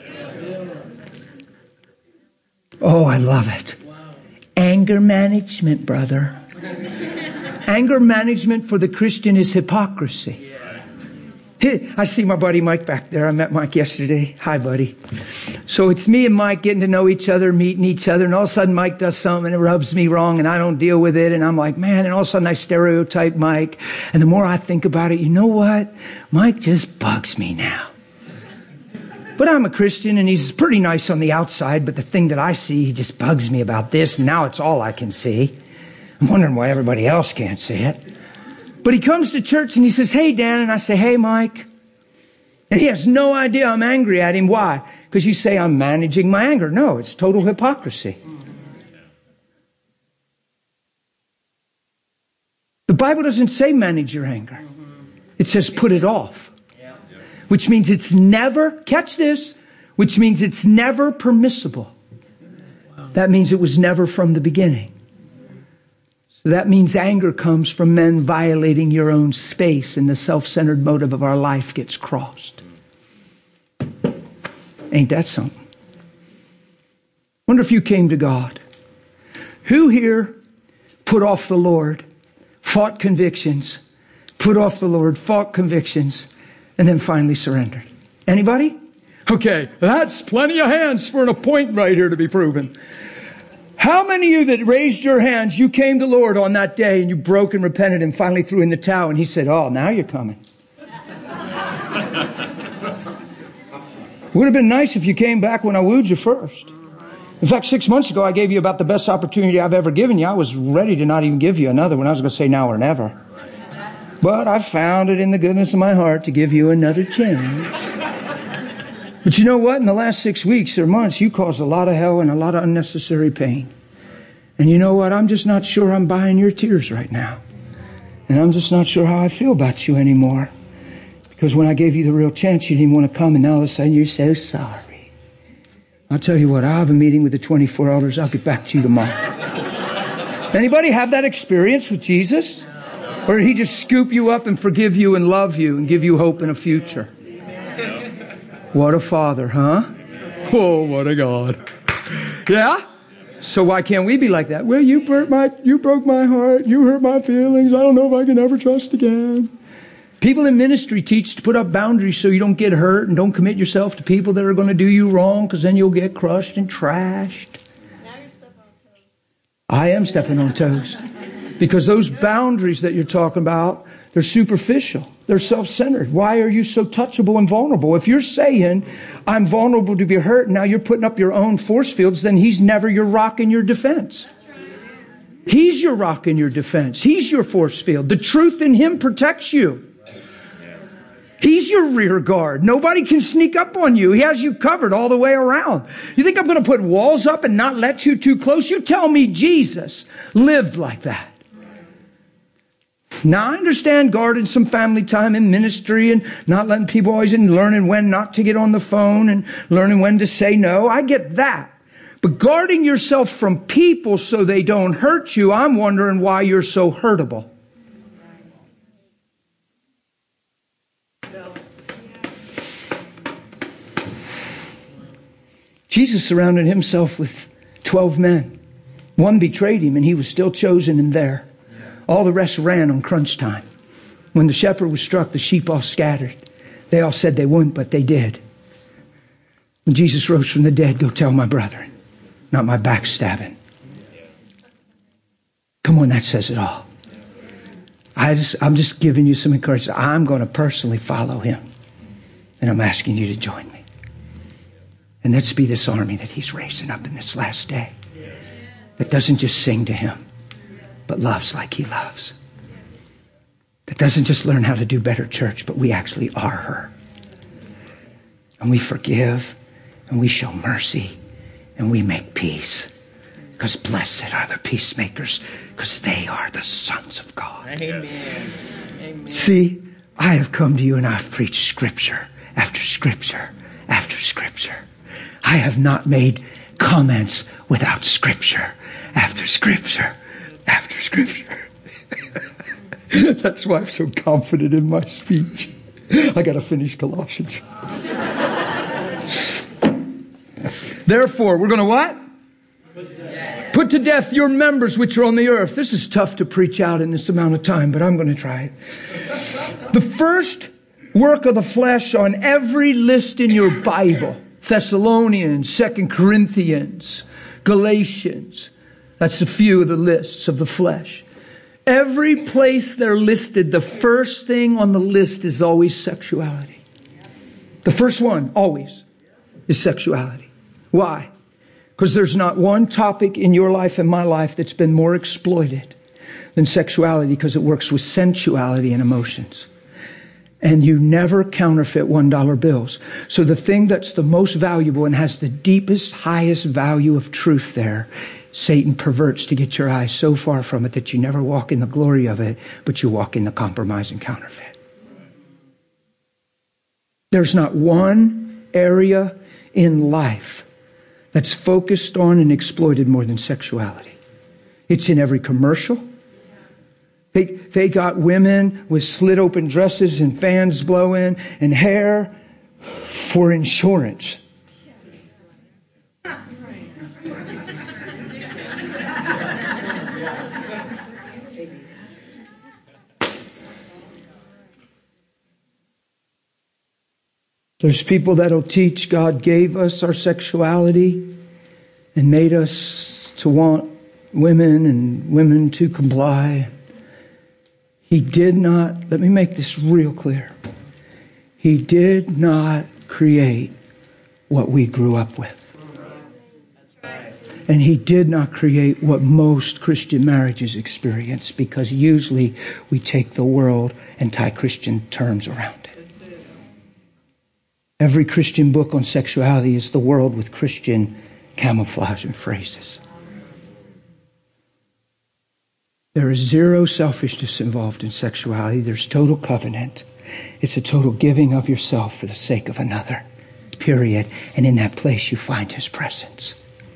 Speaker 1: Oh, I love it. Wow. Anger management, brother. Anger management for the Christian is hypocrisy. Yeah. I see my buddy Mike back there. I met Mike yesterday. Hi, buddy. So it's me and Mike getting to know each other, meeting each other, and all of a sudden Mike does something and it rubs me wrong and I don't deal with it. And I'm like, man, and all of a sudden I stereotype Mike. And the more I think about it, you know what? Mike just bugs me now. But I'm a Christian and he's pretty nice on the outside, but the thing that I see, he just bugs me about this, and now it's all I can see. I'm wondering why everybody else can't see it. But he comes to church and he says, hey, Dan, and I say, hey, Mike. And he has no idea I'm angry at him. Why? Because you say I'm managing my anger. No, it's total hypocrisy. The Bible doesn't say manage your anger. It says put it off. Which means it's never, catch this, which means it's never permissible. That means it was never from the beginning. So that means anger comes from men violating your own space and the self-centered motive of our life gets crossed. Ain't that something? Wonder if you came to God. Who here put off the Lord, fought convictions, put off the Lord, fought convictions, and then finally surrendered? Anybody? Okay, that's plenty of hands for a point right here to be proven. How many of you that raised your hands, you came to the Lord on that day and you broke and repented and finally threw in the towel and He said, oh, now you're coming. Would have been nice if you came back when I wooed you first. In fact, six months ago, I gave you about the best opportunity I've ever given you. I was ready to not even give you another one. I was going to say now or never. But I found it in the goodness of my heart to give you another chance. But you know what? In the last six weeks or months, you caused a lot of hell and a lot of unnecessary pain. And you know what? I'm just not sure I'm buying your tears right now. And I'm just not sure how I feel about you anymore. Because when I gave you the real chance, you didn't want to come, and now all of a sudden you're so sorry. I'll tell you what, I'll have a meeting with the twenty-four elders. I'll get back to you tomorrow. Anybody have that experience with Jesus? Or did He just scoop you up and forgive you and love you and give you hope in a future? What a Father, huh? Oh, what a God. Yeah? So why can't we be like that? Well, you broke my, you broke my heart. You hurt my feelings. I don't know if I can ever trust again. People in ministry teach to put up boundaries so you don't get hurt and don't commit yourself to people that are going to do you wrong, because then you'll get crushed and trashed.
Speaker 2: Now you're stepping on toes.
Speaker 1: I am stepping on toes. Because those boundaries that you're talking about, they're superficial. They're self-centered. Why are you so touchable and vulnerable? If you're saying, I'm vulnerable to be hurt, and now you're putting up your own force fields, then He's never your rock in your defense. He's your rock in your defense. He's your force field. The truth in Him protects you. He's your rear guard. Nobody can sneak up on you. He has you covered all the way around. You think I'm going to put walls up and not let you too close? You tell me Jesus lived like that. Now, I understand guarding some family time in ministry and not letting people always in, learning when not to get on the phone and learning when to say no. I get that. But guarding yourself from people so they don't hurt you, I'm wondering why you're so hurtable. Jesus surrounded Himself with twelve men. One betrayed Him and he was still chosen and there. All the rest ran on crunch time. When the shepherd was struck, the sheep all scattered. They all said they wouldn't, but they did. When Jesus rose from the dead, go tell my brethren, not my backstabbing. Come on, that says it all. I just, I'm just giving you some encouragement. I'm going to personally follow him. And I'm asking you to join me. And let's be this army that he's raising up in this last day. That doesn't just sing to him, but loves like he loves. That doesn't just learn how to do better church, but we actually are her. And we forgive, and we show mercy, and we make peace. Because blessed are the peacemakers, because they are the sons of God.
Speaker 3: Amen. Amen.
Speaker 1: See, I have come to you and I've preached scripture after scripture after scripture. I have not made comments without scripture after scripture after scripture. That's why I'm so confident in my speech. I got to finish Colossians. Therefore, we're going to what? Put to death. Put to death your members which are on the earth. This is tough to preach out in this amount of time, but I'm going to try it. The first work of the flesh on every list in your Bible, Thessalonians, Second Corinthians, Galatians, that's a few of the lists of the flesh. Every place they're listed, the first thing on the list is always sexuality. The first one, always, is sexuality. Why? Because there's not one topic in your life and my life that's been more exploited than sexuality, because it works with sensuality and emotions. And you never counterfeit one dollar bills. So the thing that's the most valuable and has the deepest, highest value of truth there, Satan perverts to get your eyes so far from it that you never walk in the glory of it, but you walk in the compromise and counterfeit. There's not one area in life that's focused on and exploited more than sexuality. It's in every commercial. They, they got women with slit open dresses and fans blowing and hair for insurance. There's people that'll teach God gave us our sexuality and made us to want women and women to comply. He did not, let me make this real clear. He did not create what we grew up with. And he did not create what most Christian marriages experience, because usually we take the world and tie Christian terms around it. Every Christian book on sexuality is the world with Christian camouflage and phrases. There is zero selfishness involved in sexuality. There's total covenant. It's a total giving of yourself for the sake of another. Period. And in that place you find his presence.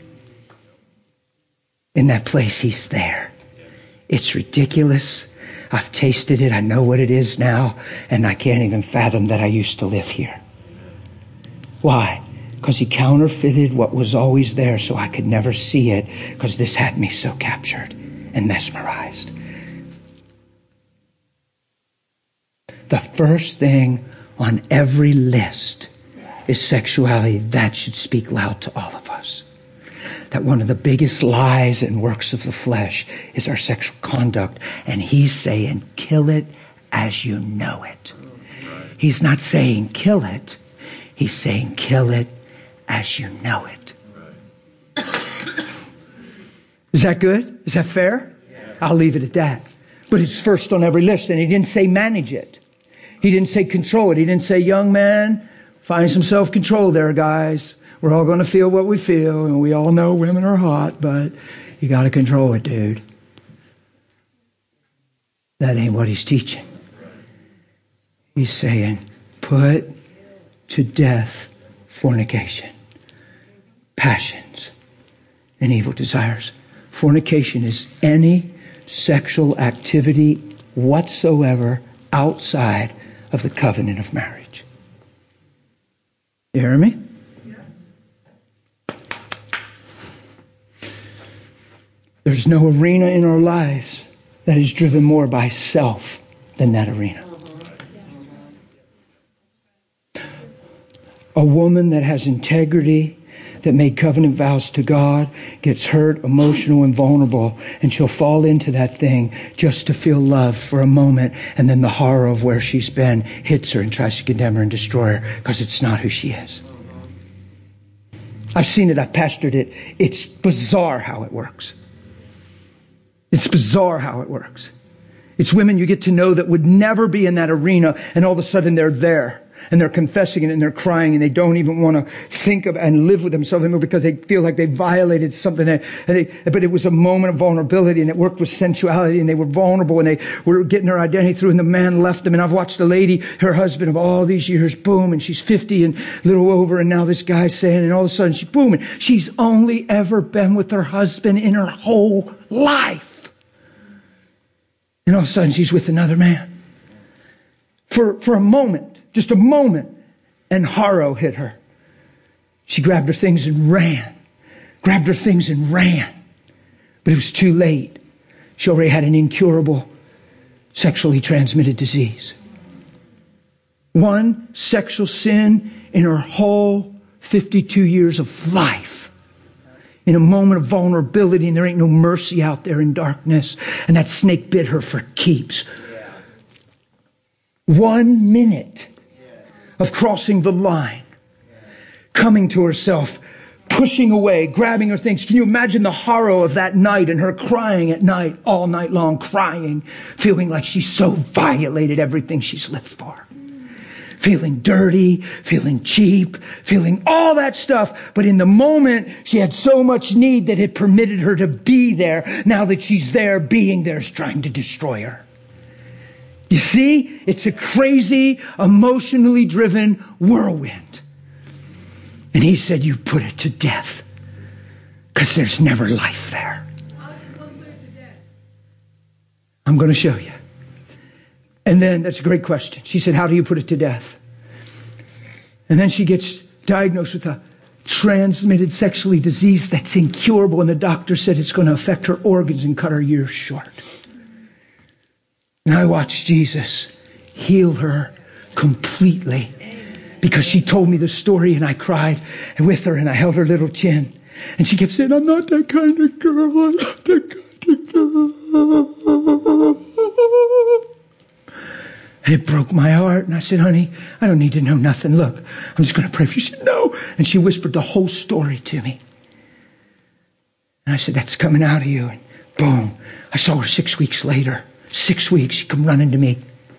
Speaker 1: In that place he's there. It's ridiculous. I've tasted it. I know what it is now. And I can't even fathom that I used to live here. Why? Because he counterfeited what was always there so I could never see it, because this had me so captured and mesmerized. The first thing on every list is sexuality. That should speak loud to all of us. That one of the biggest lies and works of the flesh is our sexual conduct. And he's saying, kill it as you know it. He's not saying kill it. He's saying, kill it as you know it. Is that good? Is that fair? Yes. I'll leave it at that. But it's first on every list. And he didn't say manage it. He didn't say control it. He didn't say, young man, find some self-control there, guys. We're all going to feel what we feel. And we all know women are hot, but you got to control it, dude. That ain't what he's teaching. He's saying, put to death fornication, passions, and evil desires. Fornication is any sexual activity whatsoever outside of the covenant of marriage. You hear me? There's no arena in our lives that is driven more by self than that arena. A woman that has integrity, that made covenant vows to God gets hurt, emotional, and vulnerable, and she'll fall into that thing just to feel love for a moment, and then the horror of where she's been hits her and tries to condemn her and destroy her because it's not who she is. I've seen it. I've pastored it. It's bizarre how it works. It's bizarre how it works. It's women you get to know that would never be in that arena, and all of a sudden they're there. And they're confessing it and they're crying and they don't even want to think of and live with themselves anymore because they feel like they violated something. And they, but it was a moment of vulnerability, and it worked with sensuality, and they were vulnerable and they were getting their identity through, and the man left them. And I've watched a lady, her husband of all these years, boom, and she's fifty and a little over, and now this guy's saying, and all of a sudden she, boom, and she's only ever been with her husband in her whole life. And all of a sudden she's with another man. For, for a moment. Just a moment, and horror hit her. She grabbed her things and ran. Grabbed her things and ran. But it was too late. She already had an incurable sexually transmitted disease. One sexual sin in her whole fifty-two years of life. In a moment of vulnerability, and there ain't no mercy out there in darkness. And that snake bit her for keeps. One minute of crossing the line, coming to herself, pushing away, grabbing her things. Can you imagine the horror of that night and her crying at night, all night long, crying, feeling like she's so violated everything she's lived for. Feeling dirty, feeling cheap, feeling all that stuff. But in the moment, she had so much need that it permitted her to be there. Now that she's there, being there is trying to destroy her. You see, it's a crazy, emotionally driven whirlwind. And he said, you put it to death. Because there's never life there.
Speaker 2: How does one put it to death?
Speaker 1: I'm going to show you. And then, that's a great question. She said, how do you put it to death? And then she gets diagnosed with a transmitted sexually disease that's incurable. And the doctor said it's going to affect her organs and cut her years short. And I watched Jesus heal her completely, because she told me the story and I cried with her and I held her little chin. And she kept saying, I'm not that kind of girl. I'm not that kind of girl. And it broke my heart. And I said, honey, I don't need to know nothing. Look, I'm just going to pray for you. She said, no. And she whispered the whole story to me. And I said, that's coming out of you. And boom, I saw her six weeks later. Six weeks, she come running to me.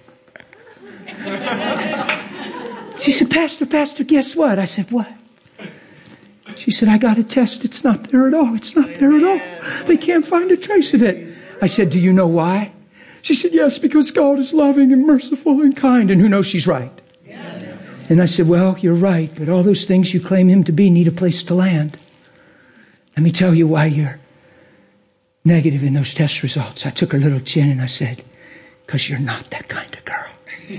Speaker 1: She said, Pastor, Pastor, guess what? I said, what? She said, I got a test. It's not there at all. It's not there at all. They can't find a trace of it. I said, do you know why? She said, yes, because God is loving and merciful and kind. And who knows she's right? Yes. And I said, well, you're right. But all those things you claim him to be need a place to land. Let me tell you why you're negative in those test results. I took her little chin and I said, because you're not that kind of girl.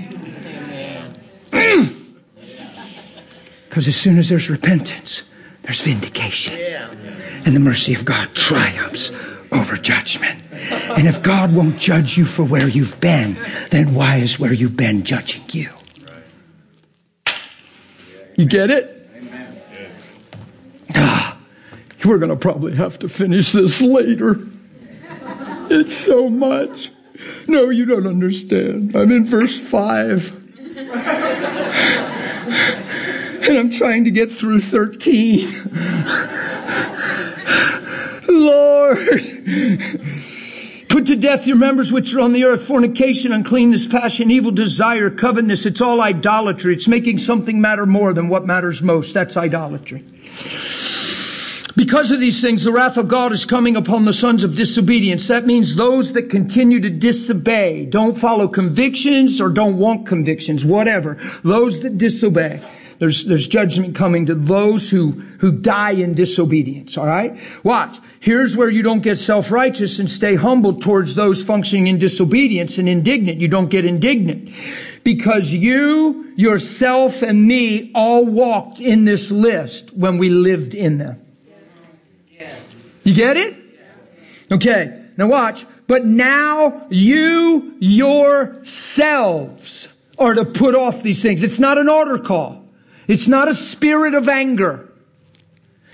Speaker 1: Because as soon as there's repentance, there's vindication. And the mercy of God triumphs over judgment. And if God won't judge you for where you've been, then why is where you've been judging you? You get it? Ah, we're going to probably have to finish this later. It's so much. No, you don't understand. I'm in verse five. And I'm trying to get through thirteen. Lord, put to death your members which are on the earth: fornication, uncleanness, passion, evil desire, covetousness. It's all idolatry. It's making something matter more than what matters most. That's idolatry. Because of these things, the wrath of God is coming upon the sons of disobedience. That means those that continue to disobey, don't follow convictions or don't want convictions, whatever. Those that disobey. There's, there's judgment coming to those who, who die in disobedience. All right? Watch. Here's where you don't get self-righteous and stay humble towards those functioning in disobedience and indignant. You don't get indignant. Because you, yourself, and me all walked in this list when we lived in them. You get it? Okay. Now watch. But now you yourselves are to put off these things. It's not an altar call. It's not a spirit of anger.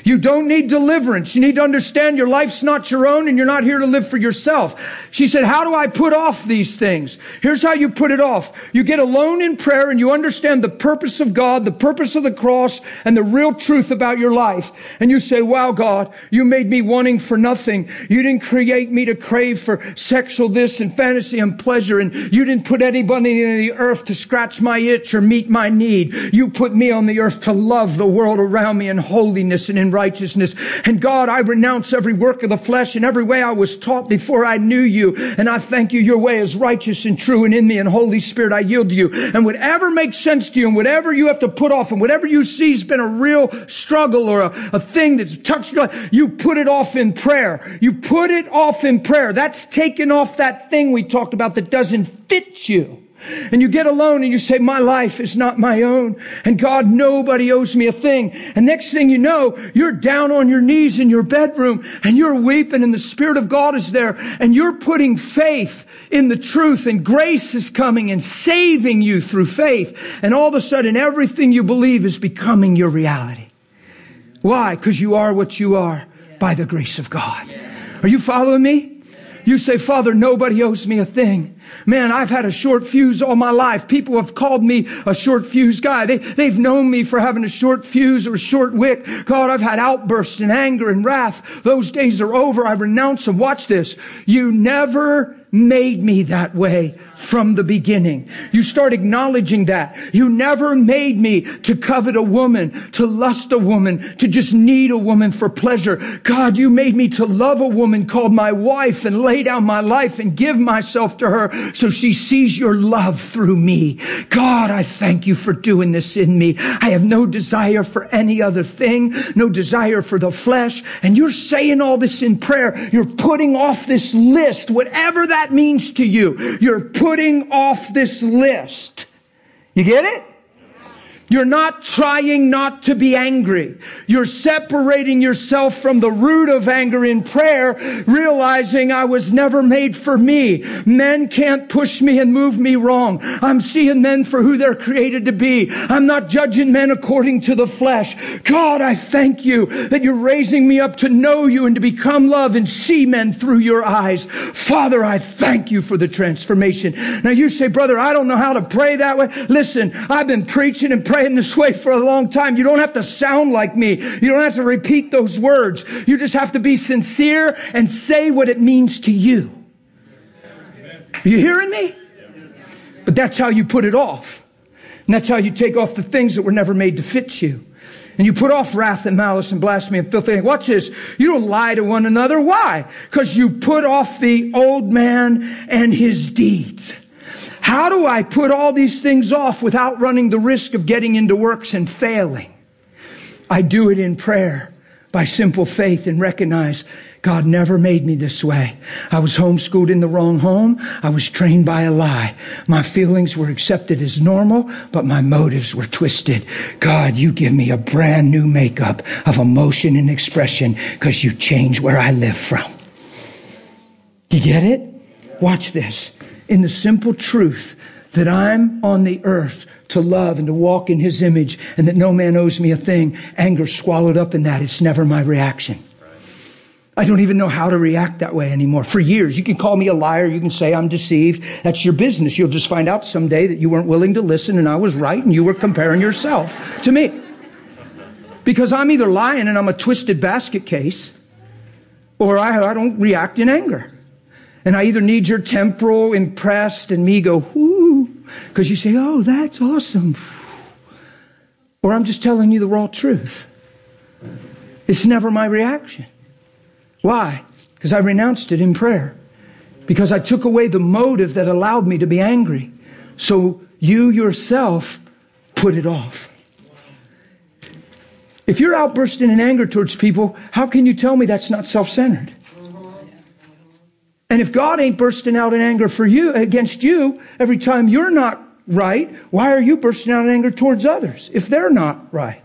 Speaker 1: You don't need deliverance. You need to understand your life's not your own and you're not here to live for yourself. She said, how do I put off these things? Here's how you put it off. You get alone in prayer and you understand the purpose of God, the purpose of the cross, and the real truth about your life. And you say, wow, God, you made me wanting for nothing. You didn't create me to crave for sexual this and fantasy and pleasure. And you didn't put anybody in the earth to scratch my itch or meet my need. You put me on the earth to love the world around me in holiness and in righteousness. And God, I renounce every work of the flesh and every way I was taught before I knew you. And I thank you, your way is righteous and true, and in me and Holy Spirit I yield to you. And whatever makes sense to you and whatever you have to put off and whatever you see has been a real struggle or a, a thing that's touched your life, you put it off in prayer. You put it off in prayer. That's taking off that thing we talked about that doesn't fit you. And you get alone and you say, my life is not my own. And God, nobody owes me a thing. And next thing you know, you're down on your knees in your bedroom and you're weeping and the Spirit of God is there. And you're putting faith in the truth and grace is coming and saving you through faith. And all of a sudden, everything you believe is becoming your reality. Why? Because you are what you are by the grace of God. Are you following me? You say, Father, nobody owes me a thing. Man, I've had a short fuse all my life. People have called me a short fuse guy. They, they've known me for having a short fuse or a short wick. God, I've had outbursts and anger and wrath. Those days are over. I renounce them. Watch this. You never made me that way from the beginning. You start acknowledging that. You never made me to covet a woman, to lust a woman, to just need a woman for pleasure. God, you made me to love a woman called my wife and lay down my life and give myself to her so she sees your love through me. God, I thank you for doing this in me. I have no desire for any other thing, no desire for the flesh. And you're saying all this in prayer. You're putting off this list, whatever that means to you. You're putting off this list. You get it? You're not trying not to be angry. You're separating yourself from the root of anger in prayer, realizing I was never made for me. Men can't push me and move me wrong. I'm seeing men for who they're created to be. I'm not judging men according to the flesh. God, I thank you that you're raising me up to know you and to become love and see men through your eyes. Father, I thank you for the transformation. Now you say, brother, I don't know how to pray that way. Listen, I've been preaching and praying in this way for a long time. You don't have to sound like me. You don't have to repeat those words. You just have to be sincere and say what it means to you. Are you hearing me? But that's how you put it off. And that's how you take off the things that were never made to fit you. And you put off wrath and malice and blasphemy and filthy. Watch this. You don't lie to one another. Why? Because you put off the old man and his deeds. How do I put all these things off without running the risk of getting into works and failing? I do it in prayer by simple faith and recognize God never made me this way. I was homeschooled in the wrong home. I was trained by a lie. My feelings were accepted as normal, but my motives were twisted. God, you give me a brand new makeup of emotion and expression because you change where I live from. You get it? Watch this. In the simple truth that I'm on the earth to love and to walk in His image and that no man owes me a thing, anger swallowed up in that. It's never my reaction. I don't even know how to react that way anymore. For years, you can call me a liar. You can say I'm deceived. That's your business. You'll just find out someday that you weren't willing to listen and I was right and you were comparing yourself to me. Because I'm either lying and I'm a twisted basket case or I, I don't react in anger. And I either need your temporal impressed and me go, whoo, because you say, oh, that's awesome. Or I'm just telling you the raw truth. It's never my reaction. Why? Because I renounced it in prayer. Because I took away the motive that allowed me to be angry. So you yourself put it off. If you're outbursting in anger towards people, how can you tell me that's not self-centered? And if God ain't bursting out in anger for you, against you, every time you're not right, why are you bursting out in anger towards others if they're not right?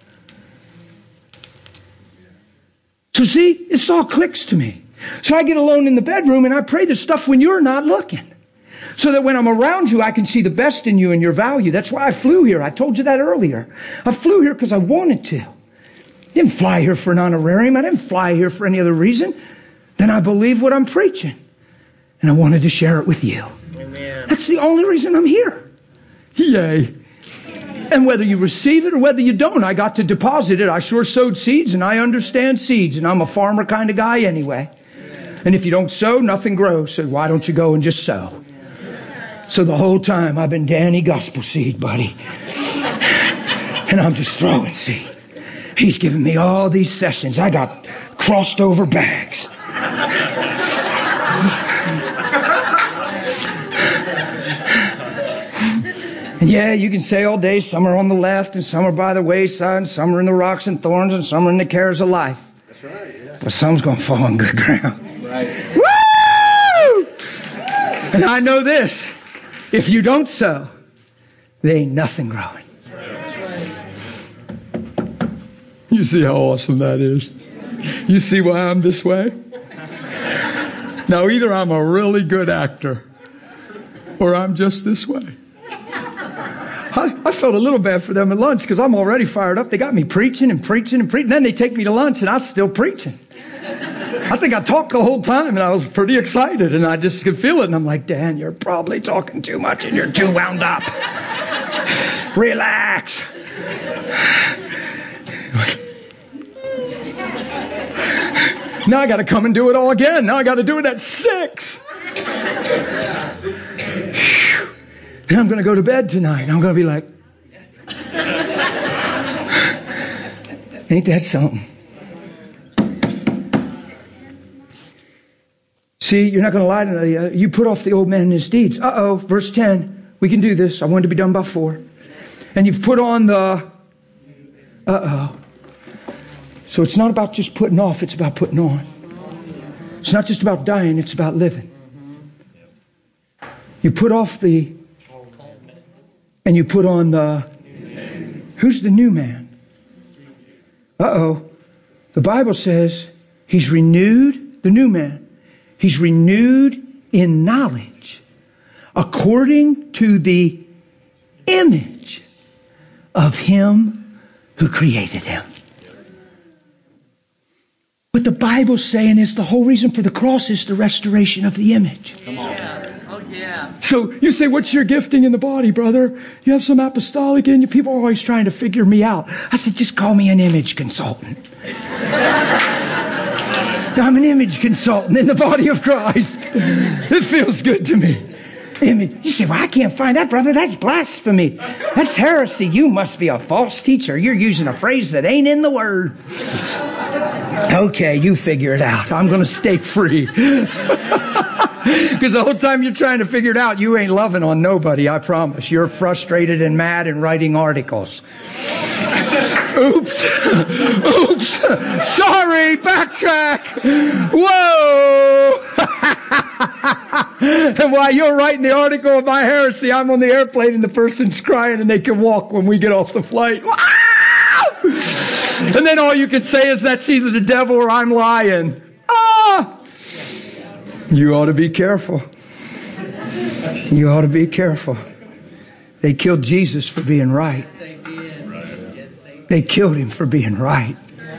Speaker 1: So see, this all clicks to me. So I get alone in the bedroom and I pray this stuff when you're not looking. So that when I'm around you, I can see the best in you and your value. That's why I flew here. I told you that earlier. I flew here because I wanted to. didn't fly here for an honorarium. I didn't fly here for any other reason. Then I believe what I'm preaching. And I wanted to share it with you.
Speaker 3: Amen.
Speaker 1: That's the only reason I'm here. Yay. And whether you receive it or whether you don't, I got to deposit it. I sure sowed seeds and I understand seeds. And I'm a farmer kind of guy anyway. And if you don't sow, nothing grows. So why don't you go and just sow? So the whole time I've been Danny Gospel Seed, buddy. And I'm just throwing seed. He's giving me all these sessions. I got crossed over bags. And yeah, you can say all day, some are on the left and some are by the wayside and some are in the rocks and thorns and some are in the cares of life. That's right, yeah. But some's going to fall on good ground. Right. Woo! And I know this. If you don't sow, there ain't nothing growing. You see how awesome that is? You see why I'm this way? Now, either I'm a really good actor or I'm just this way. I, I felt a little bad for them at lunch because I'm already fired up. They got me preaching and preaching and preaching. Then they take me to lunch and I was still preaching. I think I talked the whole time and I was pretty excited and I just could feel it. And I'm like, Dan, you're probably talking too much and you're too wound up. Relax. Now I got to come and do it all again. Now I got to do it at six. And I'm going to go to bed tonight. And I'm going to be like, ain't that something? See, you're not going to lie to me. Uh, you put off the old man and his deeds. Uh-oh, verse ten. We can do this. I wanted to be done by four. And you've put on the... Uh-oh. So it's not about just putting off. It's about putting on. It's not just about dying. It's about living. You put off the... And you put on the... Who's the new man? Uh-oh. The Bible says he's renewed, the new man. He's renewed in knowledge according to the image of him who created him. What the Bible's saying is the whole reason for the cross is the restoration of the image. Come on. Oh, yeah. So you say, what's your gifting in the body, brother? You have some apostolic in you. People are always trying to figure me out. I said, just call me an image consultant. I'm an image consultant in the body of Christ. It feels good to me. Image. You say, well, I can't find that, brother. That's blasphemy. That's heresy. You must be a false teacher. You're using a phrase that ain't in the Word. Okay, you figure it out. I'm going to stay free. Because the whole time you're trying to figure it out, you ain't loving on nobody, I promise. You're frustrated and mad and writing articles. Oops. Oops. Sorry, backtrack. Whoa. And while you're writing the article of my heresy, I'm on the airplane and the person's crying and they can walk when we get off the flight. And then all you can say is that's either the devil or I'm lying. Ah! You ought to be careful. You ought to be careful. They killed Jesus for being right. They killed him for being right.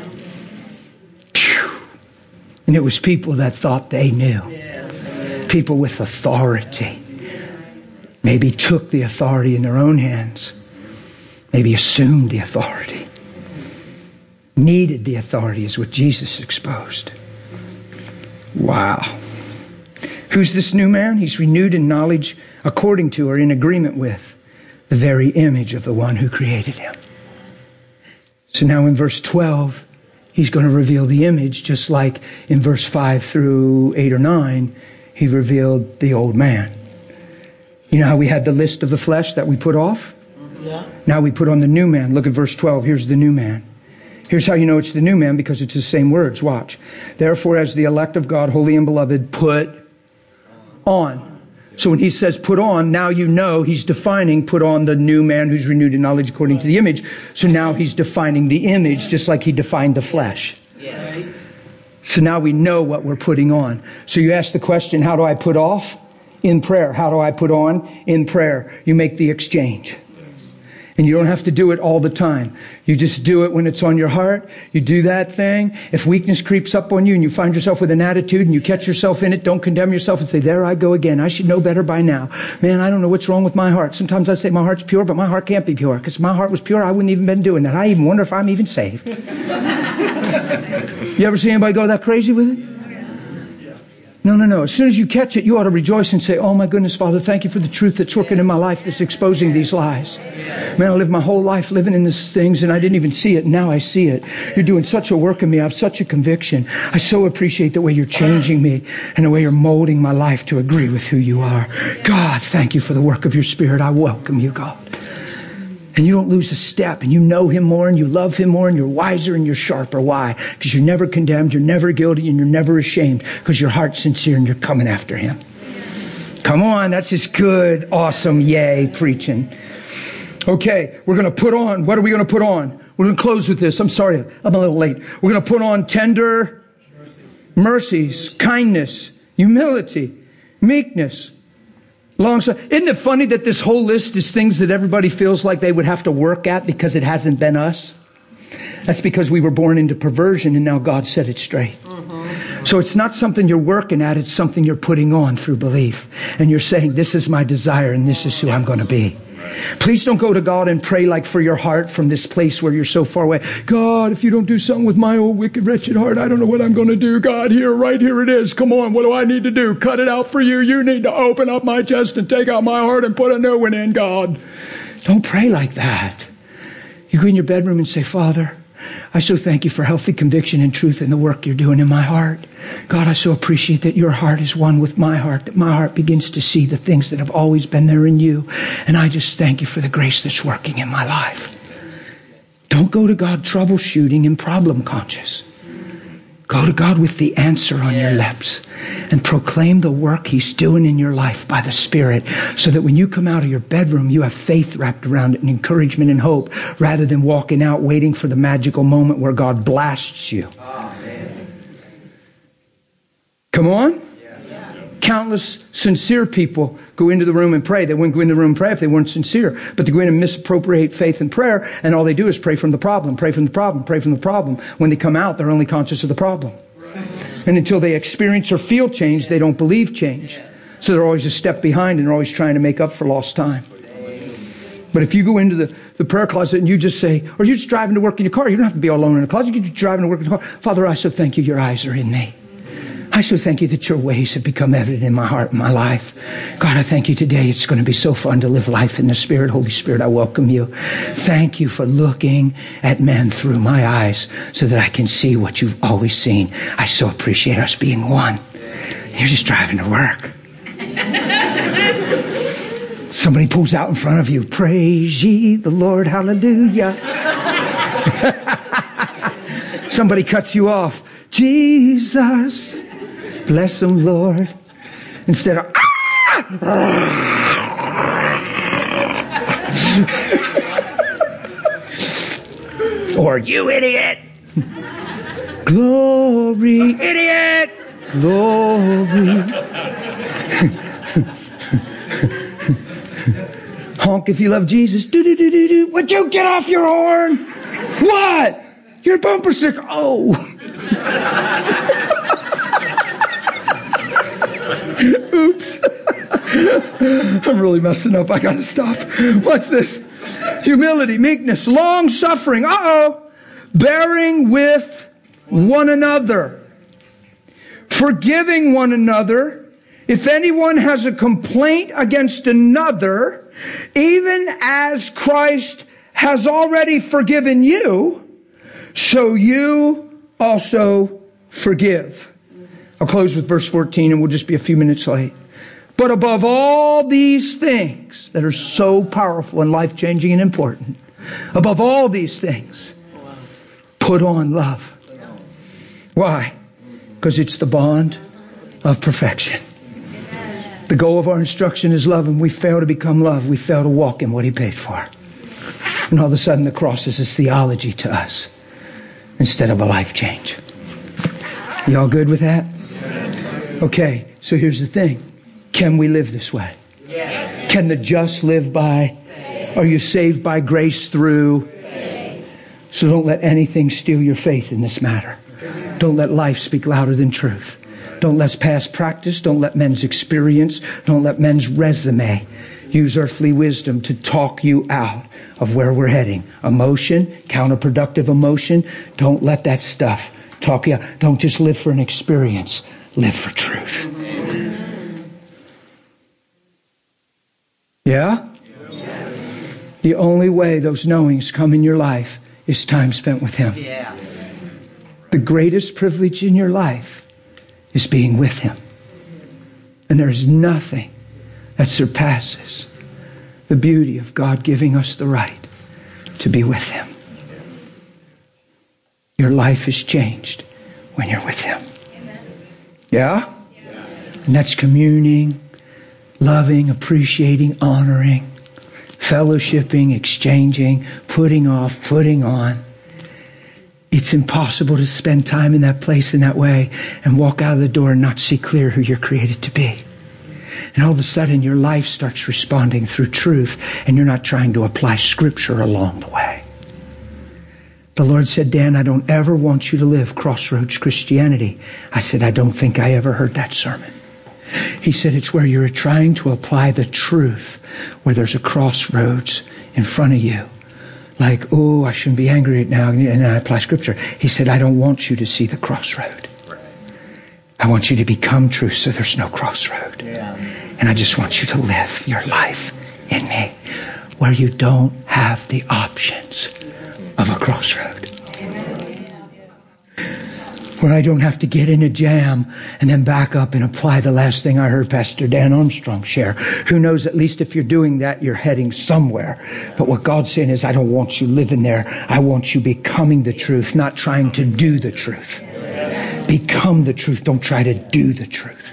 Speaker 1: And it was people that thought they knew. People with authority. Maybe took the authority in their own hands. Maybe assumed the authority. Needed the authority is what Jesus exposed. Wow. Who's this new man? He's renewed in knowledge according to or in agreement with the very image of the one who created him. So now in verse twelve, he's going to reveal the image just like in verse five through eight or nine, he revealed the old man. You know how we had the list of the flesh that we put off? Yeah. Now we put on the new man. Look at verse twelve. Here's the new man. Here's how you know it's the new man, because it's the same words. Watch. Therefore, as the elect of God, holy and beloved, put on. So when he says put on, now you know he's defining put on the new man who's renewed in knowledge according to the image. So now he's defining the image just like he defined the flesh. Yes. So now we know what we're putting on. So you ask the question, how do I put off? In prayer. How do I put on? In prayer. You make the exchange. And you don't have to do it all the time. You just do it when it's on your heart. You do that thing. If weakness creeps up on you and you find yourself with an attitude and you catch yourself in it, don't condemn yourself and say, there I go again. I should know better by now. Man, I don't know what's wrong with my heart. Sometimes I say my heart's pure, but my heart can't be pure. Because if my heart was pure, I wouldn't even been doing that. I even wonder if I'm even saved. You ever see anybody go that crazy with it? No, no, no. As soon as you catch it, you ought to rejoice and say, oh my goodness, Father, thank you for the truth that's working in my life that's exposing these lies. Man, I lived my whole life living in these things and I didn't even see it. Now I see it. You're doing such a work in me. I have such a conviction. I so appreciate the way you're changing me and the way you're molding my life to agree with who you are. God, thank you for the work of your Spirit. I welcome you, God. And you don't lose a step, and you know Him more, and you love Him more, and you're wiser and you're sharper. Why? Because you're never condemned, you're never guilty, and you're never ashamed, because your heart's sincere and you're coming after Him. Come on, that's just good, awesome, yay, preaching. Okay, we're going to put on, what are we going to put on? We're going to close with this. I'm sorry, I'm a little late. We're going to put on tender mercies, kindness, humility, meekness, long suffering. Isn't it funny that this whole list is things that everybody feels like they would have to work at because it hasn't been us? That's because we were born into perversion and now God set it straight. Mm-hmm. So it's not something you're working at, it's something you're putting on through belief. And you're saying, this is my desire and this is who I'm going to be. Please don't go to God and pray like for your heart from this place where you're so far away. God, if you don't do something with my old wicked, wretched heart, I don't know what I'm going to do. God, here, right here it is. Come on, what do I need to do? Cut it out for you. You need to open up my chest and take out my heart and put a new one in, God. Don't pray like that. You go in your bedroom and say, Father, I so thank you for healthy conviction and truth in the work you're doing in my heart. God, I so appreciate that your heart is one with my heart, that my heart begins to see the things that have always been there in you. And I just thank you for the grace that's working in my life. Don't go to God troubleshooting and problem conscious. Go to God with the answer on your lips and proclaim the work He's doing in your life by the Spirit, so that when you come out of your bedroom, you have faith wrapped around it and encouragement and hope, rather than walking out waiting for the magical moment where God blasts you. Come on? Countless sincere people go into the room and pray. They wouldn't go in the room and pray if they weren't sincere. But they go in and misappropriate faith and prayer, and all they do is pray from the problem, pray from the problem, pray from the problem. When they come out, they're only conscious of the problem. And until they experience or feel change, they don't believe change. So they're always a step behind and they're always trying to make up for lost time. But if you go into the, the prayer closet and you just say, or you're just driving to work in your car, you don't have to be all alone in the closet, you're just driving to work in the car. Father, I so thank you, your eyes are in me. I so thank you that your ways have become evident in my heart and my life. God, I thank you today. It's going to be so fun to live life in the Spirit. Holy Spirit, I welcome you. Thank you for looking at men through my eyes so that I can see what you've always seen. I so appreciate us being one. You're just driving to work. Somebody pulls out in front of you. Praise ye the Lord. Hallelujah. Somebody cuts you off. Jesus. Bless them, Lord. Instead of, ah! Or, you idiot. Glory, idiot. Glory. Honk if you love Jesus. Do do do do do. Would you get off your horn? What? Your bumper sticker. Oh. Oops. I'm really messing up. I gotta stop. What's this? Humility, meekness, long suffering. Uh-oh. Bearing with one another. Forgiving one another. If anyone has a complaint against another, even as Christ has already forgiven you, so you also forgive. I'll close with verse fourteen and we'll just be a few minutes late. But above all these things that are so powerful and life-changing and important, above all these things, put on love. Why? Because it's the bond of perfection. The goal of our instruction is love, and we fail to become love. We fail to walk in what He paid for. And all of a sudden the cross is His theology to us instead of a life change. Y'all good with that? Okay, so here's the thing. Can we live this way? Yes. Can the just live by Are you saved by grace through faith? So don't let anything steal your faith in this matter. Don't let life speak louder than truth. Don't let past practice. Don't let men's experience. Don't let men's resume use earthly wisdom to talk you out of where we're heading. Emotion, counterproductive emotion. Don't let that stuff talk you out. Don't just live for an experience. Live for truth. Yeah? Yes. The only way those knowings come in your life is time spent with Him.
Speaker 3: Yeah.
Speaker 1: The greatest privilege in your life is being with Him. And there's nothing that surpasses the beauty of God giving us the right to be with Him. Your life is changed when you're with Him. Yeah? And that's communing, loving, appreciating, honoring, fellowshipping, exchanging, putting off, putting on. It's impossible to spend time in that place in that way and walk out of the door and not see clear who you're created to be. And all of a sudden your life starts responding through truth, and you're not trying to apply Scripture along the way. The Lord said, Dan, I don't ever want you to live crossroads Christianity. I said, I don't think I ever heard that sermon. He said, it's where you're trying to apply the truth, where there's a crossroads in front of you. Like, oh, I shouldn't be angry right now, and I apply Scripture. He said, I don't want you to see the crossroad. I want you to become truth so there's no crossroad. Yeah. And I just want you to live your life in me where you don't have the options of a crossroad. Where I don't have to get in a jam and then back up and apply the last thing I heard Pastor Dan Armstrong share. Who knows, at least if you're doing that, you're heading somewhere. But what God's saying is, I don't want you living there. I want you becoming the truth, not trying to do the truth. Become the truth. Don't try to do the truth.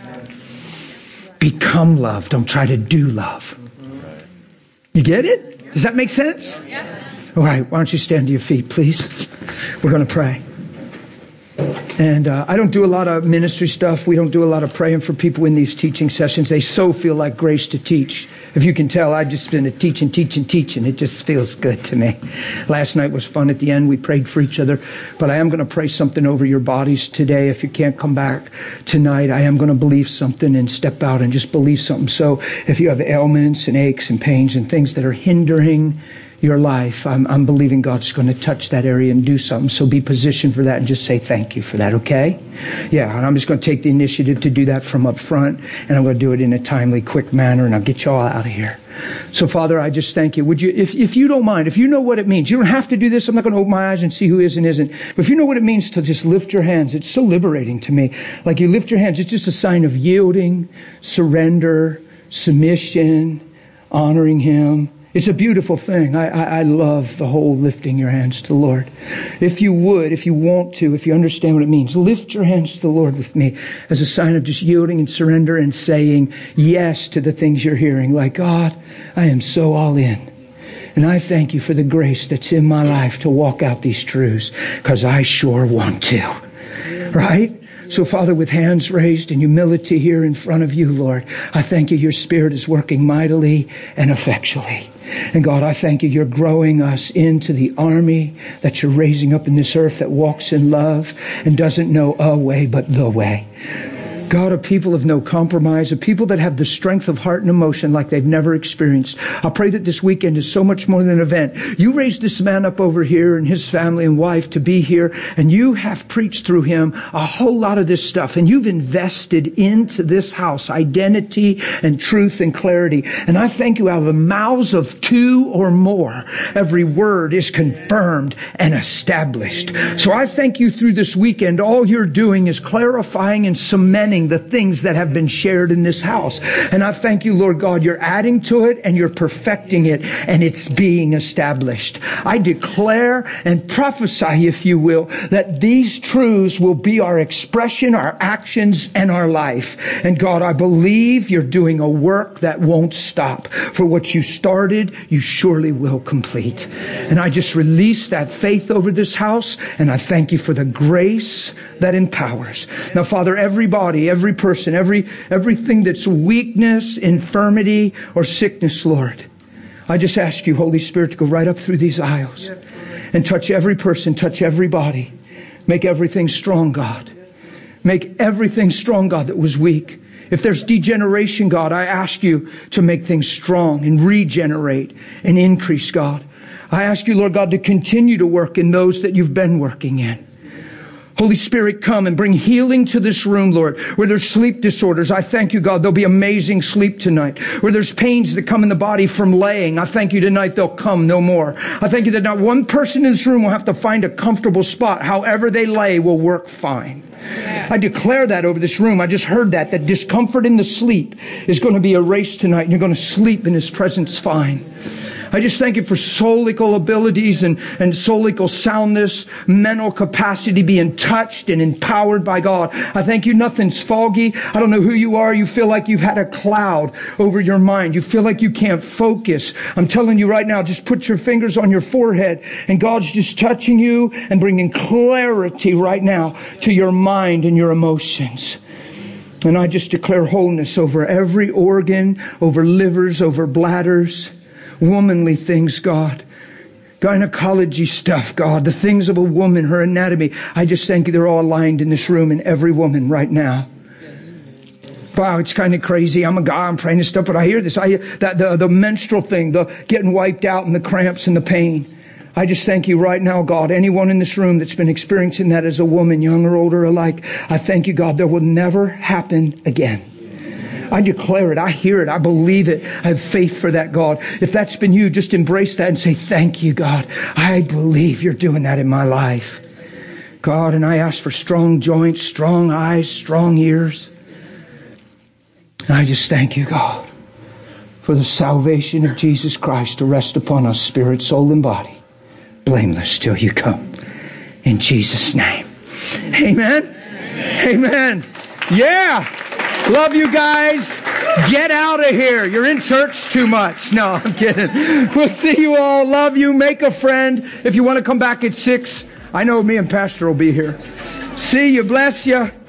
Speaker 1: Become love. Don't try to do love. You get it? Does that make sense? All right. Why don't you stand to your feet, please? We're going to pray. And uh, I don't do a lot of ministry stuff. We don't do a lot of praying for people in these teaching sessions. They so feel like grace to teach. If you can tell, I've just been teaching, teaching, teaching. It just feels good to me. Last night was fun. At the end, we prayed for each other. But I am going to pray something over your bodies today. If you can't come back tonight, I am going to believe something and step out and just believe something. So if you have ailments and aches and pains and things that are hindering your life, I'm, I'm believing God's going to touch that area and do something. So be positioned for that and just say thank you for that, okay? Yeah, and I'm just going to take the initiative to do that from up front, and I'm going to do it in a timely, quick manner, and I'll get you all out of here. So, Father, I just thank you. Would you, if, if you don't mind, if you know what it means, you don't have to do this. I'm not going to open my eyes and see who is and isn't. But if you know what it means to just lift your hands, it's so liberating to me. Like you lift your hands, it's just a sign of yielding, surrender, submission, honoring Him. It's a beautiful thing. I, I, I love the whole lifting your hands to the Lord. If you would, if you want to, if you understand what it means, lift your hands to the Lord with me as a sign of just yielding and surrender and saying yes to the things you're hearing. Like, God, I am so all in. And I thank you for the grace that's in my life to walk out these truths, because I sure want to. Right? So, Father, with hands raised in humility here in front of you, Lord, I thank you your Spirit is working mightily and effectually. And God, I thank you you're growing us into the army that you're raising up in this earth that walks in love and doesn't know a way but the way. God, a people of no compromise, a people that have the strength of heart and emotion like they've never experienced. I pray that this weekend is so much more than an event. You raised this man up over here and his family and wife to be here, and you have preached through him a whole lot of this stuff, and you've invested into this house identity and truth and clarity. And I thank you, out of the mouths of two or more, every word is confirmed and established. So I thank you through this weekend, all you're doing is clarifying and cementing the things that have been shared in this house. And I thank you, Lord God, you're adding to it and you're perfecting it, and it's being established. I declare and prophesy, if you will, that these truths will be our expression, our actions, and our life. And God, I believe you're doing a work that won't stop. For what you started, you surely will complete. And I just release that faith over this house, and I thank you for the grace that empowers. Now, Father, everybody, every person, every everything that's weakness, infirmity, or sickness, Lord, I just ask you, Holy Spirit, to go right up through these aisles and touch every person, touch every body. Make everything strong, God. Make everything strong, God, that was weak. If there's degeneration, God, I ask you to make things strong and regenerate and increase, God. I ask you, Lord God, to continue to work in those that you've been working in. Holy Spirit, come and bring healing to this room, Lord. Where there's sleep disorders, I thank you, God, there'll be amazing sleep tonight. Where there's pains that come in the body from laying, I thank you tonight they'll come no more. I thank you that not one person in this room will have to find a comfortable spot. However they lay will work fine. I declare that over this room. I just heard that, that discomfort in the sleep is going to be erased tonight, and you're going to sleep in His presence fine. I just thank you for soulical abilities and, and soulical soundness, mental capacity being touched and empowered by God. I thank you nothing's foggy. I don't know who you are. You feel like you've had a cloud over your mind. You feel like you can't focus. I'm telling you right now, just put your fingers on your forehead and God's just touching you and bringing clarity right now to your mind and your emotions. And I just declare wholeness over every organ, over livers, over bladders. Womanly things, God. Gynecology stuff, God. The things of a woman, her anatomy. I just thank you they're all aligned in this room in every woman right now. Wow, it's kind of crazy. I'm a guy, I'm praying this stuff, but I hear this. I hear that the, the menstrual thing, the getting wiped out and the cramps and the pain. I just thank you right now, God. Anyone in this room that's been experiencing that as a woman, young or older alike, I thank you, God, that will never happen again. I declare it. I hear it. I believe it. I have faith for that, God. If that's been you, just embrace that and say, thank you, God. I believe you're doing that in my life. God, and I ask for strong joints, strong eyes, strong ears. And I just thank you, God, for the salvation of Jesus Christ to rest upon us, spirit, soul, and body, blameless till you come. In Jesus' name. Amen. Amen. Amen. Yeah. Love you guys. Get out of here. You're in church too much. No, I'm kidding. We'll see you all. Love you. Make a friend. If you want to come back at six, I know me and Pastor will be here. See you. Bless you.